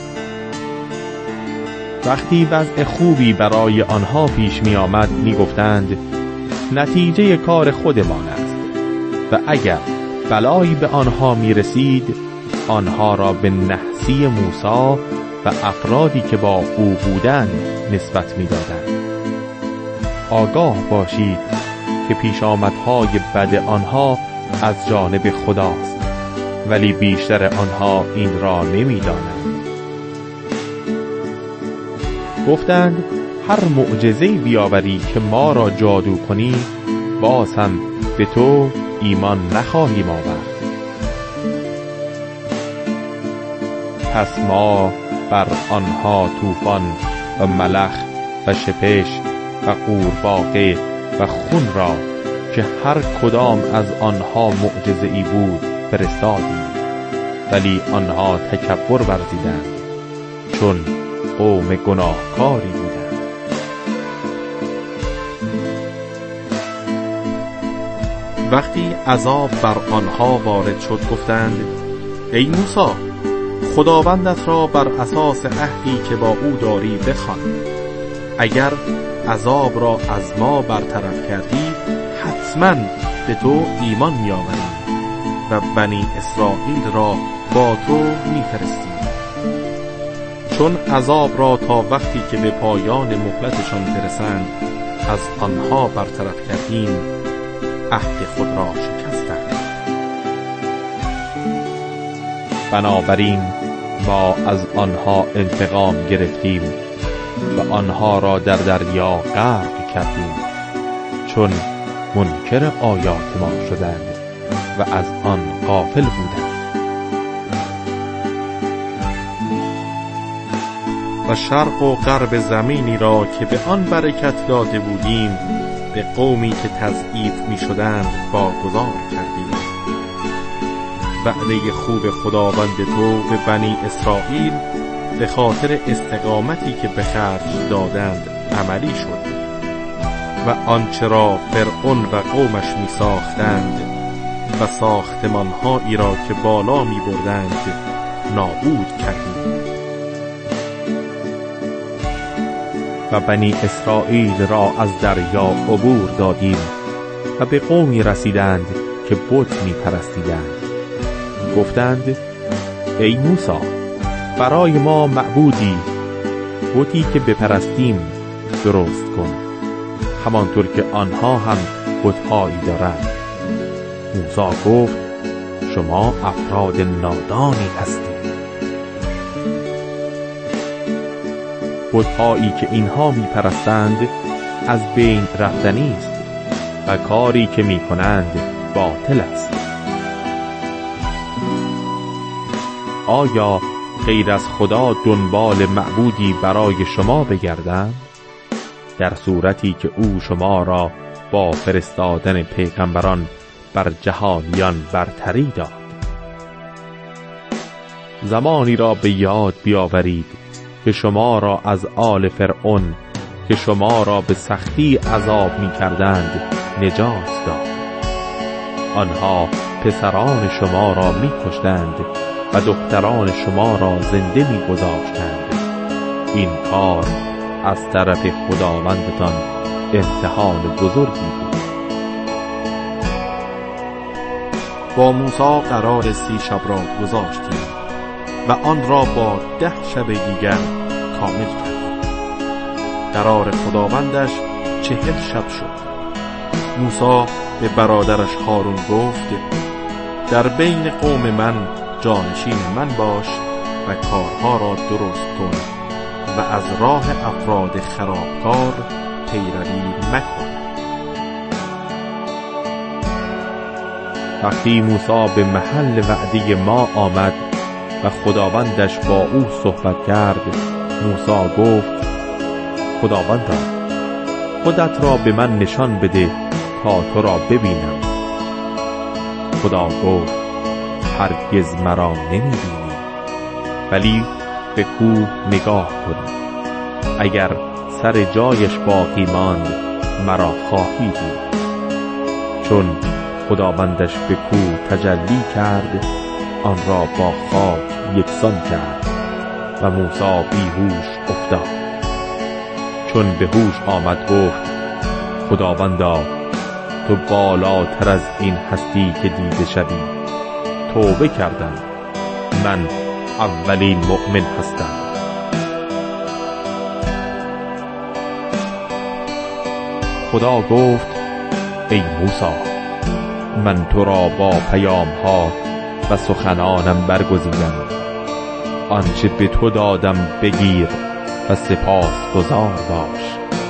وقتی وضع خوبی برای آنها پیش می آمد می گفتند نتیجه کار خودمان است و اگر بلایی به آنها می رسید آنها را به نحسی موسی و افرادی که با او بودند نسبت می دادند. آگاه باشید که پیش آمدهای بد آنها از جانب خداست، ولی بیشتر آنها این را نمی دانند. گفتند هر معجزه‌ای بیاوری که ما را جادو کنی باز هم به تو ایمان نخواهیم آورد. پس ما بر آنها طوفان و ملخ و شپش و قورباغه و خون را که هر کدام از آنها معجزه‌ای بود فرستادیم، ولی آنها تکبر ورزیدند چون قوم گناهکاری بودند. وقتی عذاب بر آنها وارد شد گفتند ای موسی خداوندت را بر اساس عهدی که با او داری بخوان. اگر عذاب را از ما برطرف کردی حتما به تو ایمان می‌آوریم و بنی اسرائیل را با تو می‌فرستیم. چون عذاب را تا وقتی که به پایان مهلتشان برسند از آنها برطرف کردیم عهد خود را شکستند. بنابراین ما از آنها انتقام گرفتیم و آنها را در دریا غرق کردیم چون منکر آیات ما شدند و از آن غافل بودند. و شرق و غرب زمینی را که به آن برکت داده بودیم به قومی که تضعیف می شدند واگذار کردیم. وعده خوب خداوند تو به بنی اسرائیل به خاطر استقامتی که به خرج دادند عملی شد و آنچه را فرعون و قومش می ساختند و ساختمانهایی را که بالا می بردند نابود کردیم. و بنی اسرائیل را از دریا عبور دادیم و به قومی رسیدند که بت می پرستیدند. گفتند ای موسی برای ما معبودی بتی که بپرستیم درست کن. همانطور که آنها هم بت‌هایی دارند. موسی گفت شما افراد نادانی هستید. بت‌هایی که اینها می‌پرستند از بین رفتنی است و کاری که می‌کنند باطل است. آیا غیر از خدا دنبال معبودی برای شما بگردند؟ در صورتی که او شما را با فرستادن پیغمبران بر جهانیان برتری داد. زمانی را به یاد بیاورید که شما را از آل فرعون که شما را به سختی عذاب می کردند نجات داد. آنها پسران شما را می کشتند و دختران شما را زنده می گذاشتند. این کار از طرف خداوندتان امتحان بزرگی بود.
با موسی قرار سی شب را گذاشتیم و آن را با ده شب دیگر کامل کردیم. قرار خداوندش چهل شب شد. موسی به برادرش هارون گفت در بین قوم من جانشین من باش و کارها را درست کن و از راه افراد خرابکار پیروی مکن.
وقتی موسی به محل وعده ما آمد و خداوندش با او صحبت کرد، موسی گفت خداوندا خودت را به من نشان بده تا تو را ببینم. خدا گفت هرگز مرا نمی‌بینی، ولی به کوه نگاه کن. اگر سر جایش باقی ماند مرا خواهی دید. چون خداوندش به کوه تجلی کرد آن را با خاک یکسان کرد و موسی بیهوش افتاد. چون به هوش آمد گفت خداوندا تو بالاتر از این هستی که دیده شوی. توبه کردم، من اولین مؤمن هستم. خدا گفت ای موسی من تو را با پیام ها و سخنانم برگزیدم. آنچه به تو دادم بگیر و سپاس گزار باش.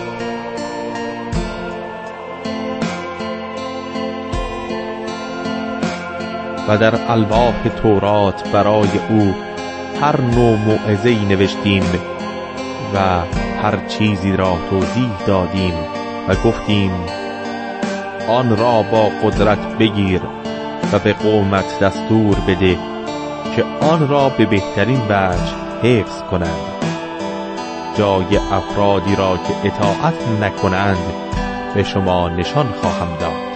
و در الواح تورات برای او هر نوع موعظه‌ای نوشتیم و هر چیزی را توضیح دادیم و گفتیم آن را با قدرت بگیر و به قومت دستور بده که آن را به بهترین وجه حفظ کنند. جای افرادی را که اطاعت نکنند به شما نشان خواهم داد.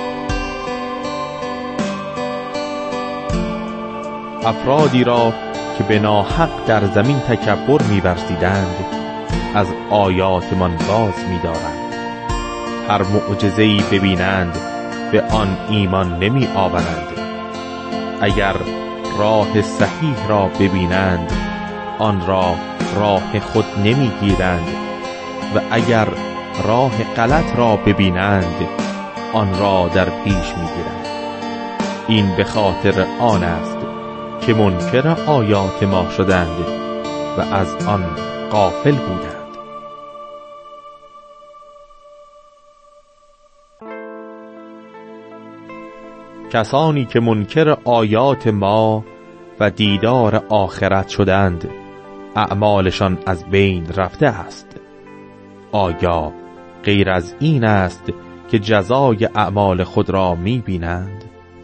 افرادی را که به ناحق در زمین تکبر می‌ورزیدند از آیاتمان باز می‌دارند. هر معجزه‌ای ببینند به آن ایمان نمی آورند. اگر راه صحیح را ببینند آن را راه خود نمی گیرند و اگر راه غلط را ببینند آن را در پیش می گیرند. این به خاطر آن است که منکر آیات ما شدند و از آن غافل بودند. کسانی که منکر آیات ما و دیدار آخرت شدند اعمالشان از بین رفته است. آیا غیر از این است که جزای اعمال خود را می بینند؟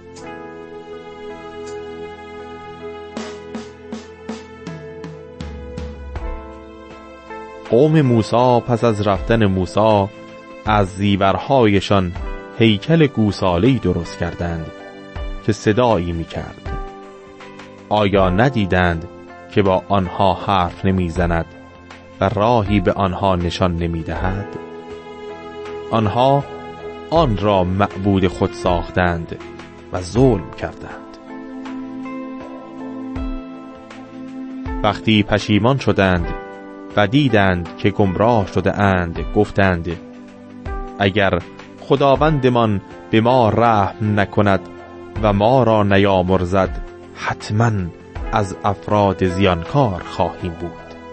قوم موسی پس از رفتن موسی از زیورهایشان هیکل گوساله‌ای درست کردند که صدایی می‌کرد. آیا ندیدند که با آنها حرف نمی‌زند و راهی به آنها نشان نمی‌دهد؟ آنها آن را معبود خود ساختند و ظلم کردند. وقتی پشیمان شدند و دیدند که گمراه شده اند گفتند اگر خداوندمان به ما رحم نکند و ما را نیامرزد، حتما از افراد زیانکار خواهیم بود.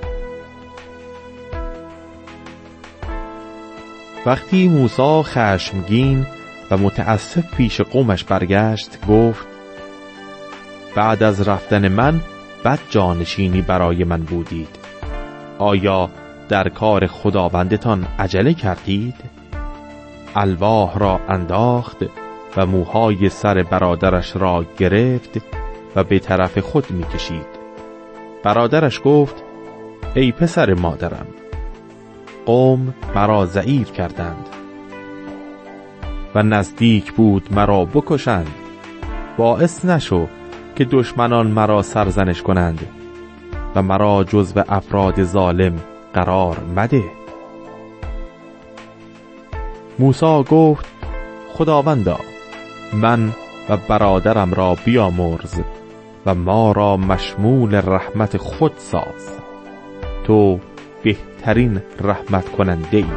وقتی موسی خشمگین و متاسف پیش قومش برگشت، گفت: بعد از رفتن من بد جانشینی برای من بودید. آیا در کار خداوندتان عجله کردید؟ الواح را انداخت و موهای سر برادرش را گرفت و به طرف خود می کشید. برادرش گفت: ای پسر مادرم، قوم مرا ضعیف کردند و نزدیک بود مرا بکشند. باعث نشو که دشمنان مرا سرزنش کنند و مرا جزو افراد ظالم قرار مده. موسی گفت: خداوندا، من و برادرم را بیامرز و ما را مشمول رحمت خود ساز. تو بهترین رحمت کننده ای.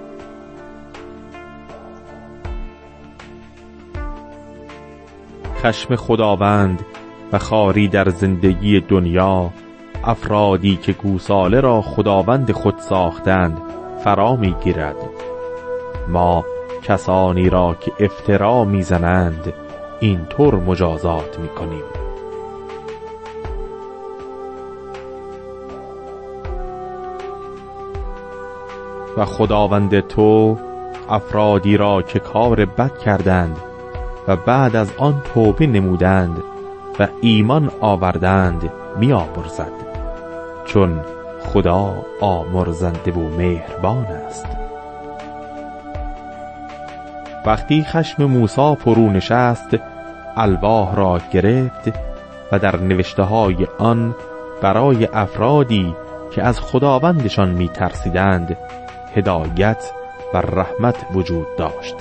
خشم خداوند و خاری در زندگی دنیا افرادی که گوساله را خداوند خود ساختند فرا می گیرد. ما کسانی را که افترا می زنند این طور مجازات می کنیم. و خداوند تو افرادی را که کار بد کردند و بعد از آن توبه نمودند و ایمان آوردند می آمرزد، چون خدا آمرزنده و مهربان است. وقتی خشم موسی فرو نشست، الواح را گرفت و در نوشته های آن برای افرادی که از خداوندشان می ترسیدند هدایت و رحمت وجود داشت.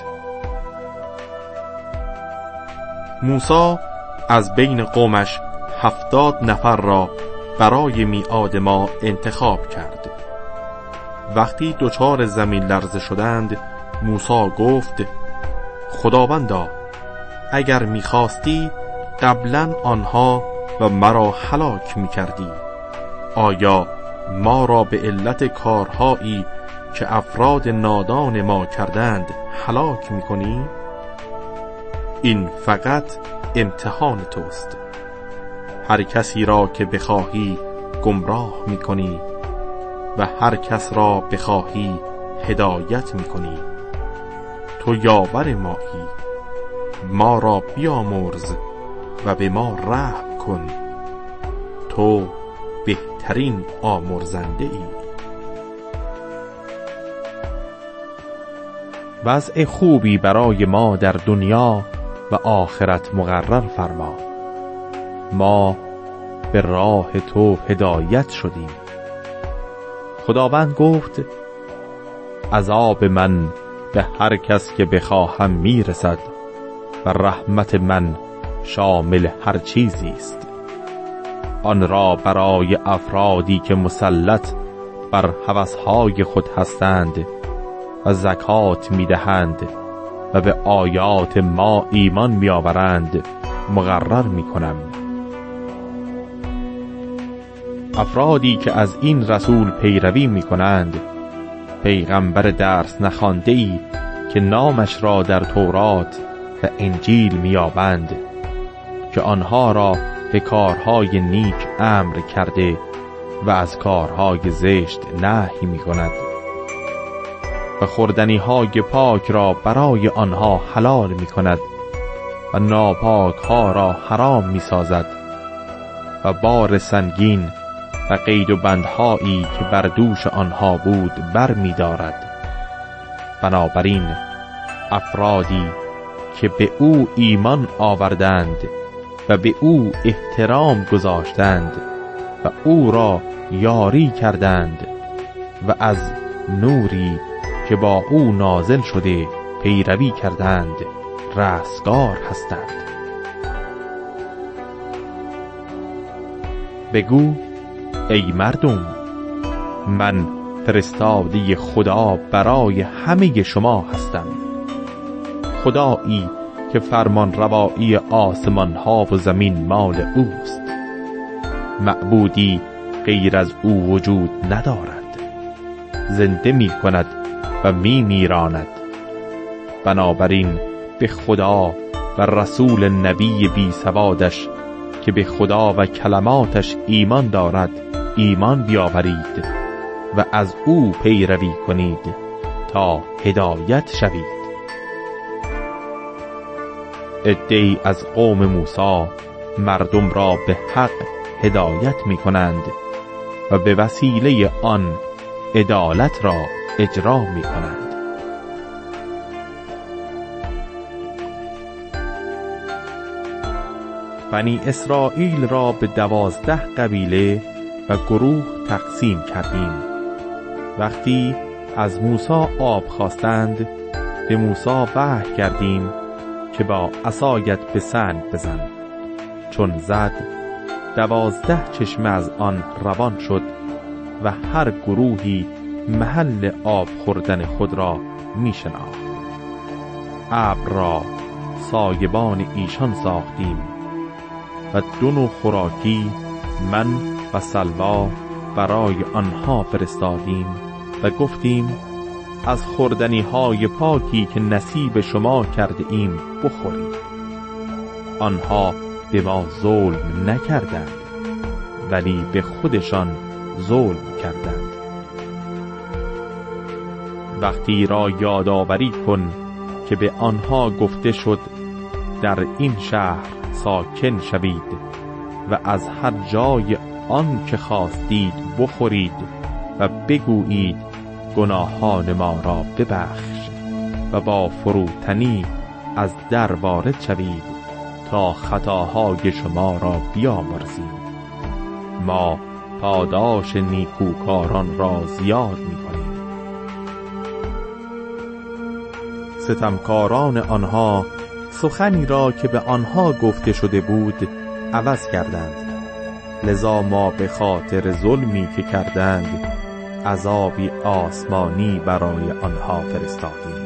موسی از بین قومش هفتاد نفر را برای میعاد ما انتخاب کرد. وقتی دچار زمین لرزه شدند، موسی گفت: خداوندا، اگر میخواستی قبلا آنها و مرا هلاک میکردی. آیا ما را به علت کارهایی که افراد نادان ما کردند هلاک میکنی؟ این فقط امتحان توست. هر کسی را که بخواهی گمراه میکنی و هر کس را بخواهی هدایت میکنی. تو یاور مایی، ما را بیامرز و به ما رحم کن. تو بهترین آمرزنده ای.
وضع خوبی برای ما در دنیا و آخرت مقرر فرما. ما به راه تو هدایت شدیم. خداوند گفت: عذاب من به هر کس که بخواهم میرسد و رحمت من شامل هر چیزی است. آن را برای افرادی که مسلط بر هوسهای خود هستند و زکات میدهند و به آیات ما ایمان میآورند مقرر میکنم. افرادی که از این رسول پیروی میکنند، پیغمبر درس نخوانده‌ای که نامش را در تورات و انجیل میابند، که آنها را به کارهای نیک امر کرده و از کارهای زشت نهی میکند و خوردنی های پاک را برای آنها حلال میکند و ناپاک ها را حرام میسازد و بار سنگین و قید و بندهایی که بر دوش آنها بود بر می دارد. بنابراین افرادی که به او ایمان آوردند و به او احترام گذاشتند و او را یاری کردند و از نوری که با او نازل شده پیروی کردند رستگار هستند. بگو: ای مردم، من فرستاده خدا برای همه شما هستم. خدایی که فرمان روایی آسمان ها و زمین مال اوست. معبودی غیر از او وجود ندارد. زنده می کند و می میراند. بنابراین به خدا و رسول نبی بی سوادش که به خدا و کلماتش ایمان دارد ایمان بیاورید و از او پیروی کنید تا هدایت شوید. عده‌ای از قوم موسی مردم را به حق هدایت می کنند و به وسیله آن عدالت را اجرا می کنند. بنی اسرائیل را به دوازده قبیله و گروه تقسیم کردیم. وقتی از موسی آب خواستند به موسی وحی کردیم که با عصایت به سنگ بزن. چون زد دوازده چشمه از آن روان شد و هر گروهی محل آب خوردن خود را می شناخت. ابر را سایبان ایشان ساختیم و دو نوع خوراکی من و سلوا برای آنها فرستادیم و گفتیم از خوردنی های پاکی که نصیب شما کرده ایم بخورید. آنها به ما ظلم نکردند ولی به خودشان ظلم کردند. وقتی را یادآوری کن که به آنها گفته شد در این شهر ساکن شوید و از هر جای آن که خواستید بخورید و بگویید گناهان ما را ببخش و با فروتنی از در وارد شوید تا خطاهای شما را بیامرزیم. ما پاداش نیکوکاران را زیاد می‌کنیم. ستمکاران آنها سخنی را که به آنها گفته شده بود عوض کردند. لذا ما به خاطر ظلمی که کردند عذابی آسمانی برای آنها فرستادیم.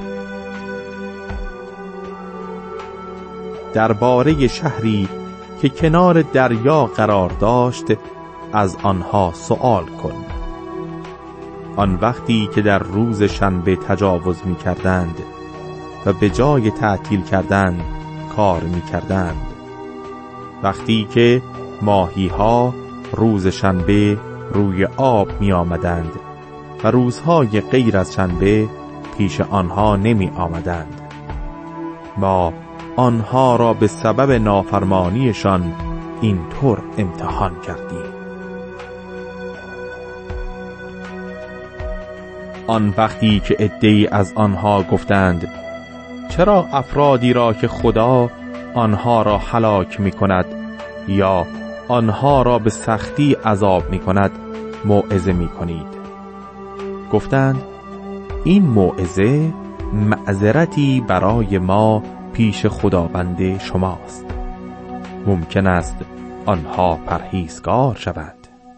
درباره شهری که کنار دریا قرار داشت از آنها سؤال کن. آن وقتی که در روز شنبه تجاوز می کردند و به جای تعطیل کردن کار می کردند. وقتی که ماهی ها روز شنبه روی آب می آمدند و روزهای غیر از شنبه پیش آنها نمی آمدند. ما آنها را به سبب نافرمانیشان اینطور امتحان کردیم. آن وقتی که عده‌ای از آنها گفتند چرا افرادی را که خدا آنها را هلاک می کند یا آنها را به سختی عذاب می کند موعظه می کنید؟ گفتند این موعظه معذرتی برای ما پیش خداوند شماست. ممکن است آنها پرهیزگار شوند.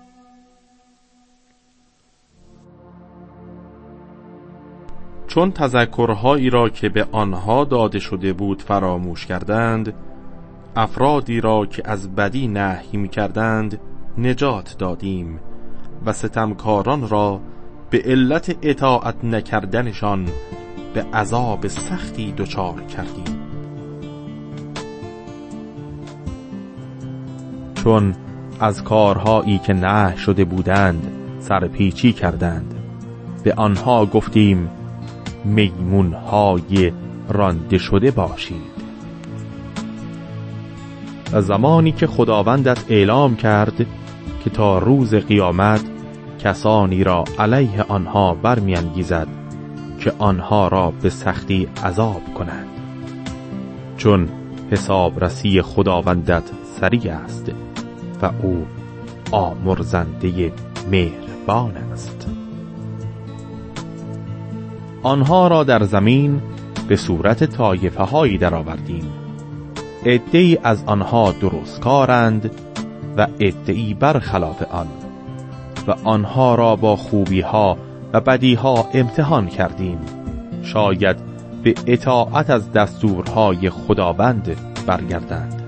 چون تذکرهایی را که به آنها داده شده بود فراموش کردند، افرادی را که از بدی نهی می‌کردند نجات دادیم و ستمکاران را به علت اطاعت نکردنشان به عذاب سختی دچار کردیم. چون از کارهایی که نهی شده بودند سرپیچی کردند، به آنها گفتیم میمونهای رانده شده باشید. و زمانی که خداوندت اعلام کرد که تا روز قیامت کسانی را علیه آنها برمی‌انگیزد که آنها را به سختی عذاب کنند، چون حسابرسی خداوندت سریع است و او آمرزنده مهربان است. آنها را در زمین به صورت طایفه هایی در آوردیم. عده‌ای از آنها درستکارند و عده‌ای برخلاف آن. و آنها را با خوبی ها و بدی ها امتحان کردیم، شاید به اطاعت از دستورهای خداوند برگردند.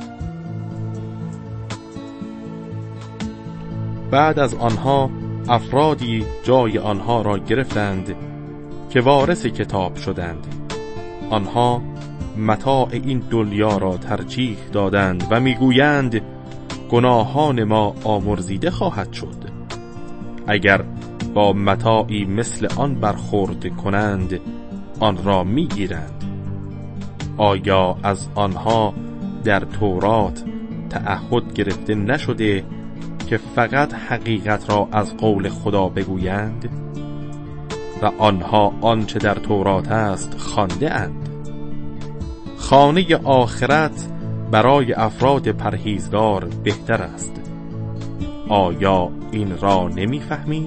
بعد از آنها افرادی جای آنها را گرفتند که وارث کتاب شدند. آنها متاع این دنیا را ترجیح دادند و میگویند گناهان ما آمرزیده خواهد شد. اگر با متاعی مثل آن برخورد کنند آن را میگیرند. آیا از آنها در تورات تعهد گرفته نشده که فقط حقیقت را از قول خدا بگویند؟ و آنها آنچه در تورات است خوانده اند. خانه آخرت برای افراد پرهیزگار بهتر است. آیا این را نمی‌فهمید؟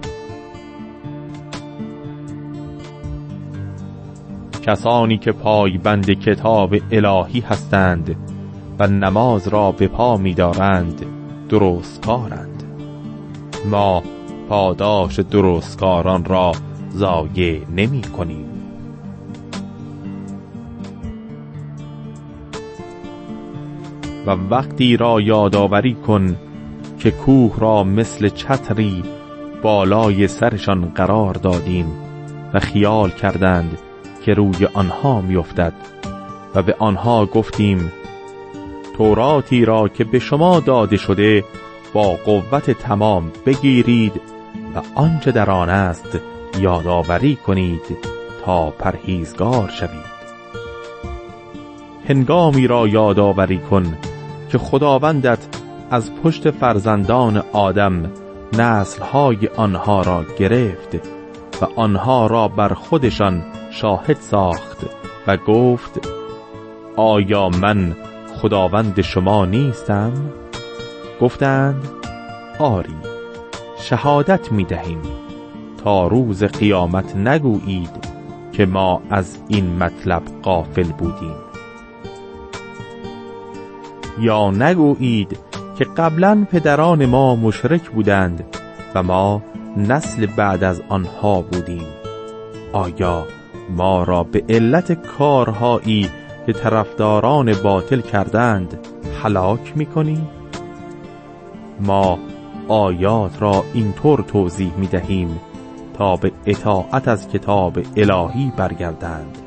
کسانی که پایبند کتاب الهی هستند و نماز را به پا می‌دارند درستکارند. ما پاداش درستکاران را ضایع نمی‌کنیم. و وقتی را یادآوری کن که کوه را مثل چتری بالای سرشان قرار دادیم و خیال کردند که روی آنها میافتد و به آنها گفتیم توراتی را که به شما داده شده با قوت تمام بگیرید و آنچه در آن است یادآوری کنید تا پرهیزگار شوید. هنگامی را یادآوری کن که خداوندت از پشت فرزندان آدم نسل‌های آنها را گرفت و آنها را بر خودشان شاهد ساخت و گفت آیا من خداوند شما نیستم؟ گفتند آری، شهادت می دهیم تا روز قیامت نگویید که ما از این مطلب غافل بودیم، یا نگویید که قبلا پدران ما مشرک بودند و ما نسل بعد از آنها بودیم. آیا ما را به علت کارهایی که طرفداران باطل کردند هلاک می‌کنی؟ ما آیات را اینطور توضیح می‌دهیم تا به اطاعت از کتاب الهی برگردند.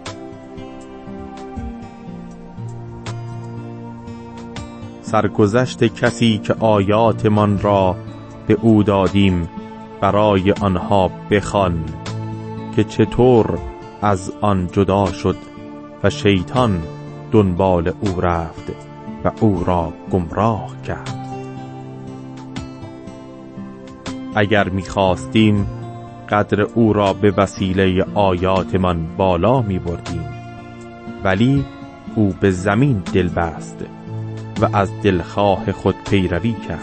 سرگذشت کسی که آیاتمان را به او دادیم برای آنها بخوان که چطور از آن جدا شد و شیطان دنبال او رفت و او را گمراه کرد. اگر می‌خواستیم قدر او را به وسیله آیاتمان بالا می‌بردیم، ولی او به زمین دل بست و از دلخواه خود پیروی کرد.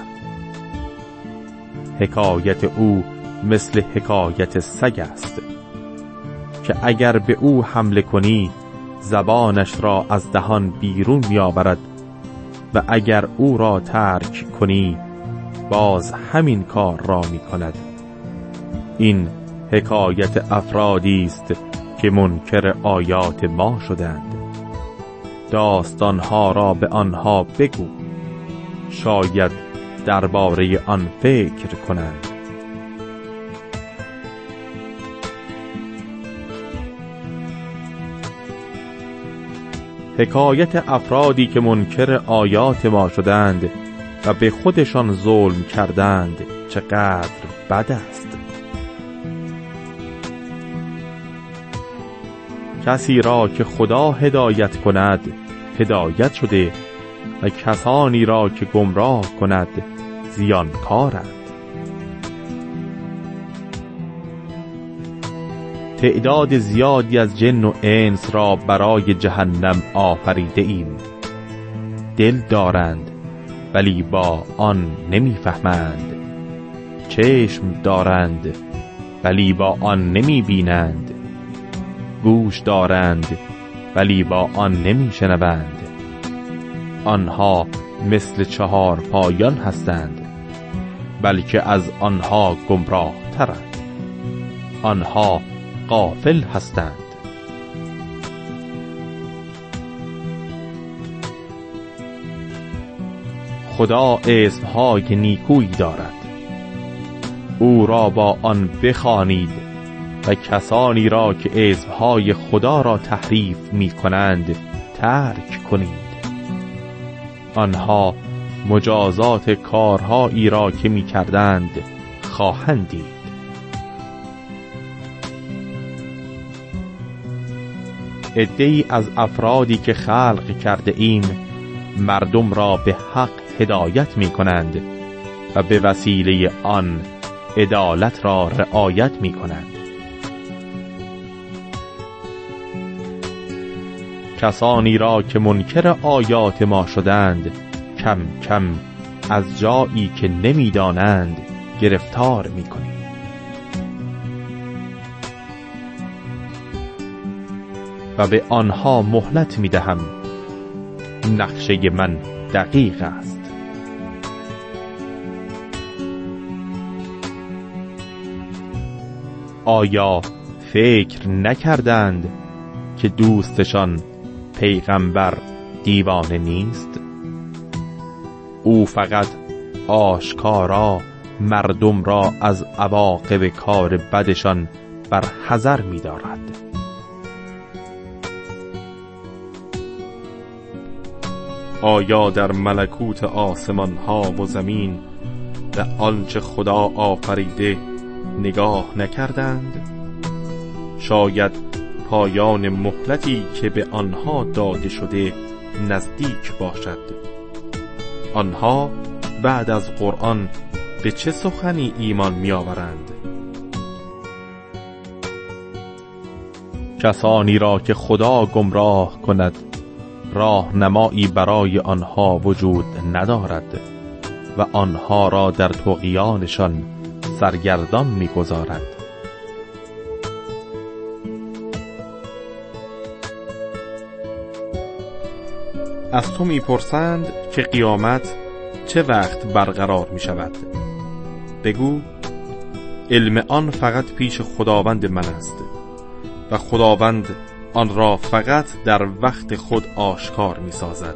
حکایت او مثل حکایت سگ است که اگر به او حمله کنی زبانش را از دهان بیرون می‌آورد و اگر او را ترک کنی باز همین کار را می‌کند. این حکایت افرادی است که منکر آیات ما شدند. داستانها را به آنها بگو، شاید درباره آن فکر کنند. حکایت افرادی که منکر آیات ما شدند و به خودشان ظلم کردند چقدر بد است. کسی را که خدا هدایت کند هدایت شده و کسانی را که گمراه کند زیانکارند. تعداد زیادی از جن و انس را برای جهنم آفریده ایم. دل دارند ولی با آن نمیفهمند، چشم دارند ولی با آن نمی بینند، گوش دارند ولی با آن نمی شنوند. آنها مثل چهار پایان هستند، بلکه از آنها گمراه ترند. آنها غافل هستند. خدا اسمهای نیکویی دارد، او را با آن بخوانید و کسانی را که اسمهای خدا را تحریف می کنند ترک کنید. آنها مجازات کارهایی را که می کردند خواهند دید. عده‌ای از افرادی که خلق کرده ایم مردم را به حق هدایت می کنند و به وسیله آن عدالت را رعایت می کنند. کسانی را که منکر آیات ما شدند کم کم از جایی که نمی دانند گرفتار می کنیم. و به آنها مهلت می دهم. نقشه من دقیق است. آیا فکر نکردند که دوستشان پیغمبر دیوانه نیست؟ او فقط آشکارا مردم را از عواقب کار بدشان بر حذر می دارد.
آیا در ملکوت آسمان ها و زمین به آنچه خدا آفریده نگاه نکردند؟ شاید پایان مهلتی که به آنها داده شده نزدیک باشد. آنها بعد از قرآن به چه سخنی ایمان می آورند؟
کسانی را که خدا گمراه کند راهنمایی برای آنها وجود ندارد و آنها را در طغیانشان سرگردان می‌گذارد.
از تو می‌پرسند که قیامت چه وقت برقرار می‌شود؟ بگو علم آن فقط پیش خداوند من است و خداوند آن را فقط در وقت خود آشکار می سازد.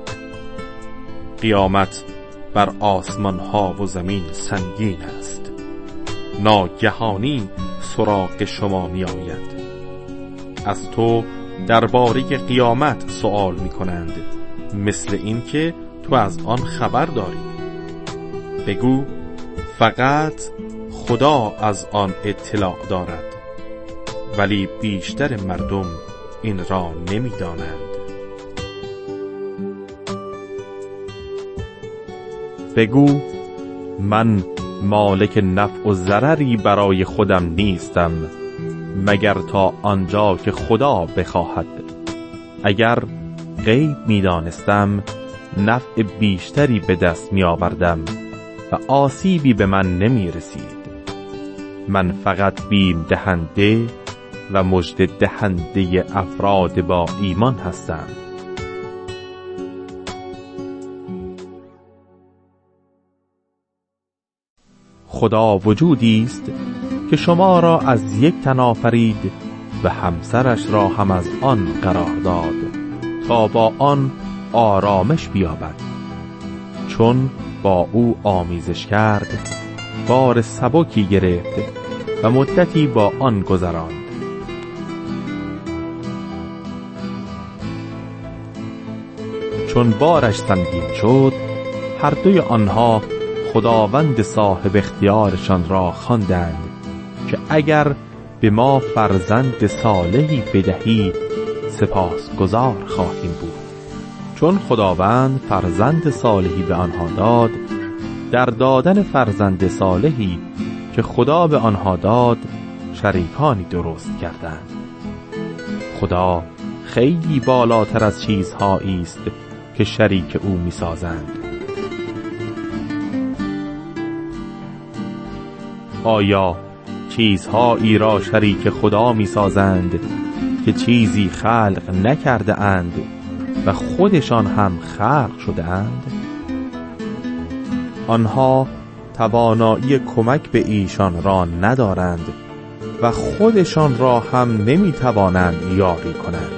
قیامت بر آسمان ها و زمین سنگین است، ناگهانی سراغ شما می آید. از تو درباره قیامت سؤال می کنند، مثل این که تو از آن خبر داری. بگو فقط خدا از آن اطلاع دارد، ولی بیشتر مردم این را نمی دانند.
بگو من مالک نفع و ضرری برای خودم نیستم مگر تا آنجا که خدا بخواهد. اگر غیب می دانستم نفع بیشتری به دست می آوردم و آسیبی به من نمی رسید. من فقط بیم دهنده و مژده دهنده افراد با ایمان هستم. خدا وجودی است که شما را از یک تن آفرید و همسرش را هم از آن قرار داد تا با آن آرامش بیابد. چون با او آمیزش کرد بار سبکی گرفت و مدتی با آن گذراند. چون بارش سنگین شد هر دوی آنها خداوند صاحب اختیارشان را خواندند که اگر به ما فرزند صالحی بدهی سپاسگزار خواهیم بود. چون خداوند فرزند صالحی به آنها داد، در دادن فرزند صالحی که خدا به آنها داد شریکانی درست کردند. خدا خیلی بالاتر از چیزهایی است که شریک او می‌سازند. آیا چیزهایی را شریک خدا می‌سازند که چیزی خلق نکرده اند و خودشان هم خلق شده اند؟ آنها توانایی کمک به ایشان را ندارند و خودشان را هم نمی توانند یاری کنند.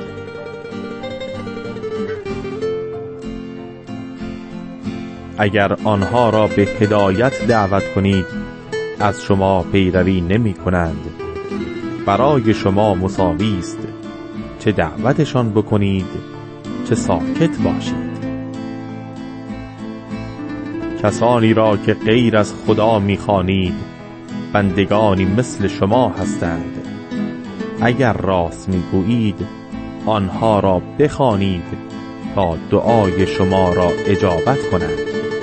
اگر آنها را به هدایت دعوت کنید از شما پیروی نمی کنند. برای شما مساوی است چه دعوتشان بکنید چه ساکت باشید. کسانی را که غیر از خدا می‌خوانید بندگانی مثل شما هستند. اگر راست میگویید آنها را بخوانید تا دعای شما را اجابت کنند.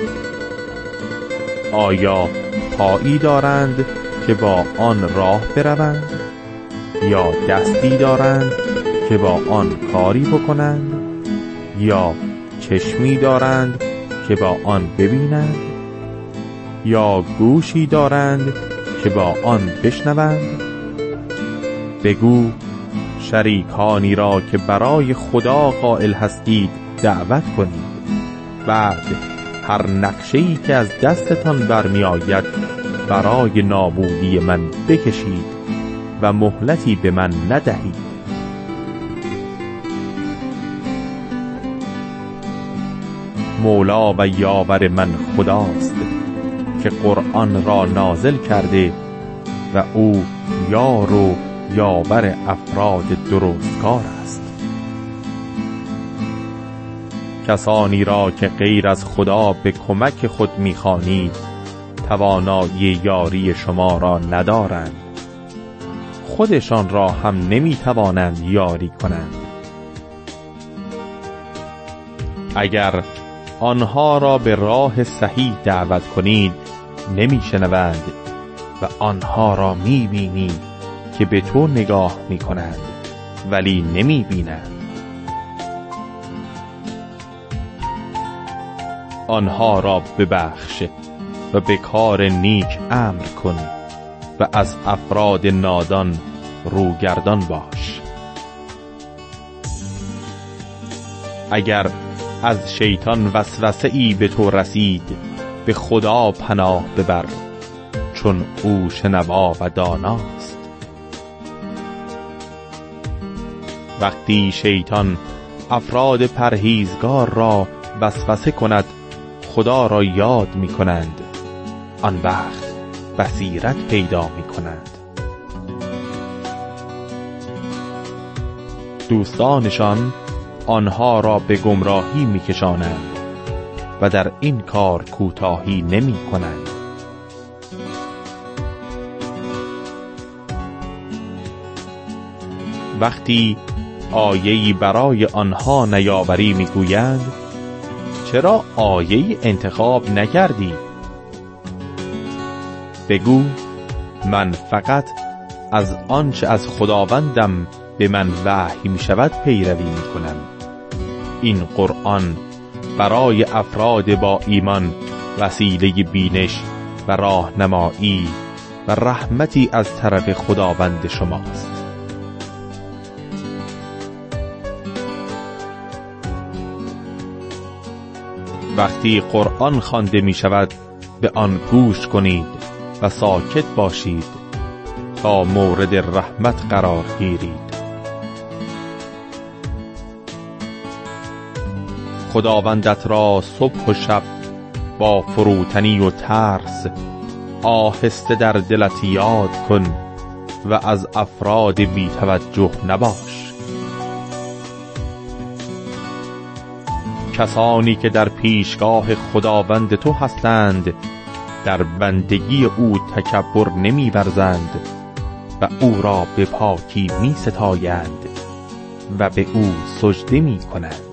آیا پایی دارند که با آن راه بروند یا دستی دارند که با آن کاری بکنند یا چشمی دارند که با آن ببینند یا گوشی دارند که با آن بشنوند؟ بگو شریکانی را که برای خدا قائل هستید دعوت کنید. بعد هر نقشه‌ای که از دستتان برمی آید برای نابودی من بکشید و مهلتی به من ندهید. مولا و یاور من خداست که قرآن را نازل کرده و او یار و یاور افراد درستکار است. کسانی را که غیر از خدا به کمک خود می‌خوانید توانایی یاری شما را ندارند. خودشان را هم نمی‌توانند یاری کنند. اگر آنها را به راه صحیح دعوت کنید نمی‌شنوند و آنها را می‌بینی که به تو نگاه می‌کنند ولی نمی‌بینند. آنها را ببخش و به کار نیک امر کن و از افراد نادان روگردان باش. اگر از شیطان وسوسه ای به تو رسید به خدا پناه ببر چون او شنوا و داناست. وقتی شیطان افراد پرهیزگار را وسوسه کند خدا را یاد می کنند، آن وقت بصیرت پیدا می کنند. دوستانشان آنها را به گمراهی می کشانند و در این کار کوتاهی نمی کنند. وقتی آیه‌ای برای آنها نیاوری می گویند چرا آیه‌ای انتخاب نکردی؟ بگو من فقط از آنچه از خداوندم به من وحی می شود پیروی می کنم. این قرآن برای افراد با ایمان وسیله بینش و راهنمایی و رحمتی از طرف خداوند شماست. وقتی قرآن خوانده می شود به آن گوش کنید و ساکت باشید تا مورد رحمت قرار گیرید. خداوندت را صبح و شب با فروتنی و ترس آهسته در دلت یاد کن و از افراد بی توجه نباش. کسانی که در پیشگاه خداوند تو هستند در بندگی او تکبر نمی ورزند و او را به پاکی می ستایند و به او سجده می کنند.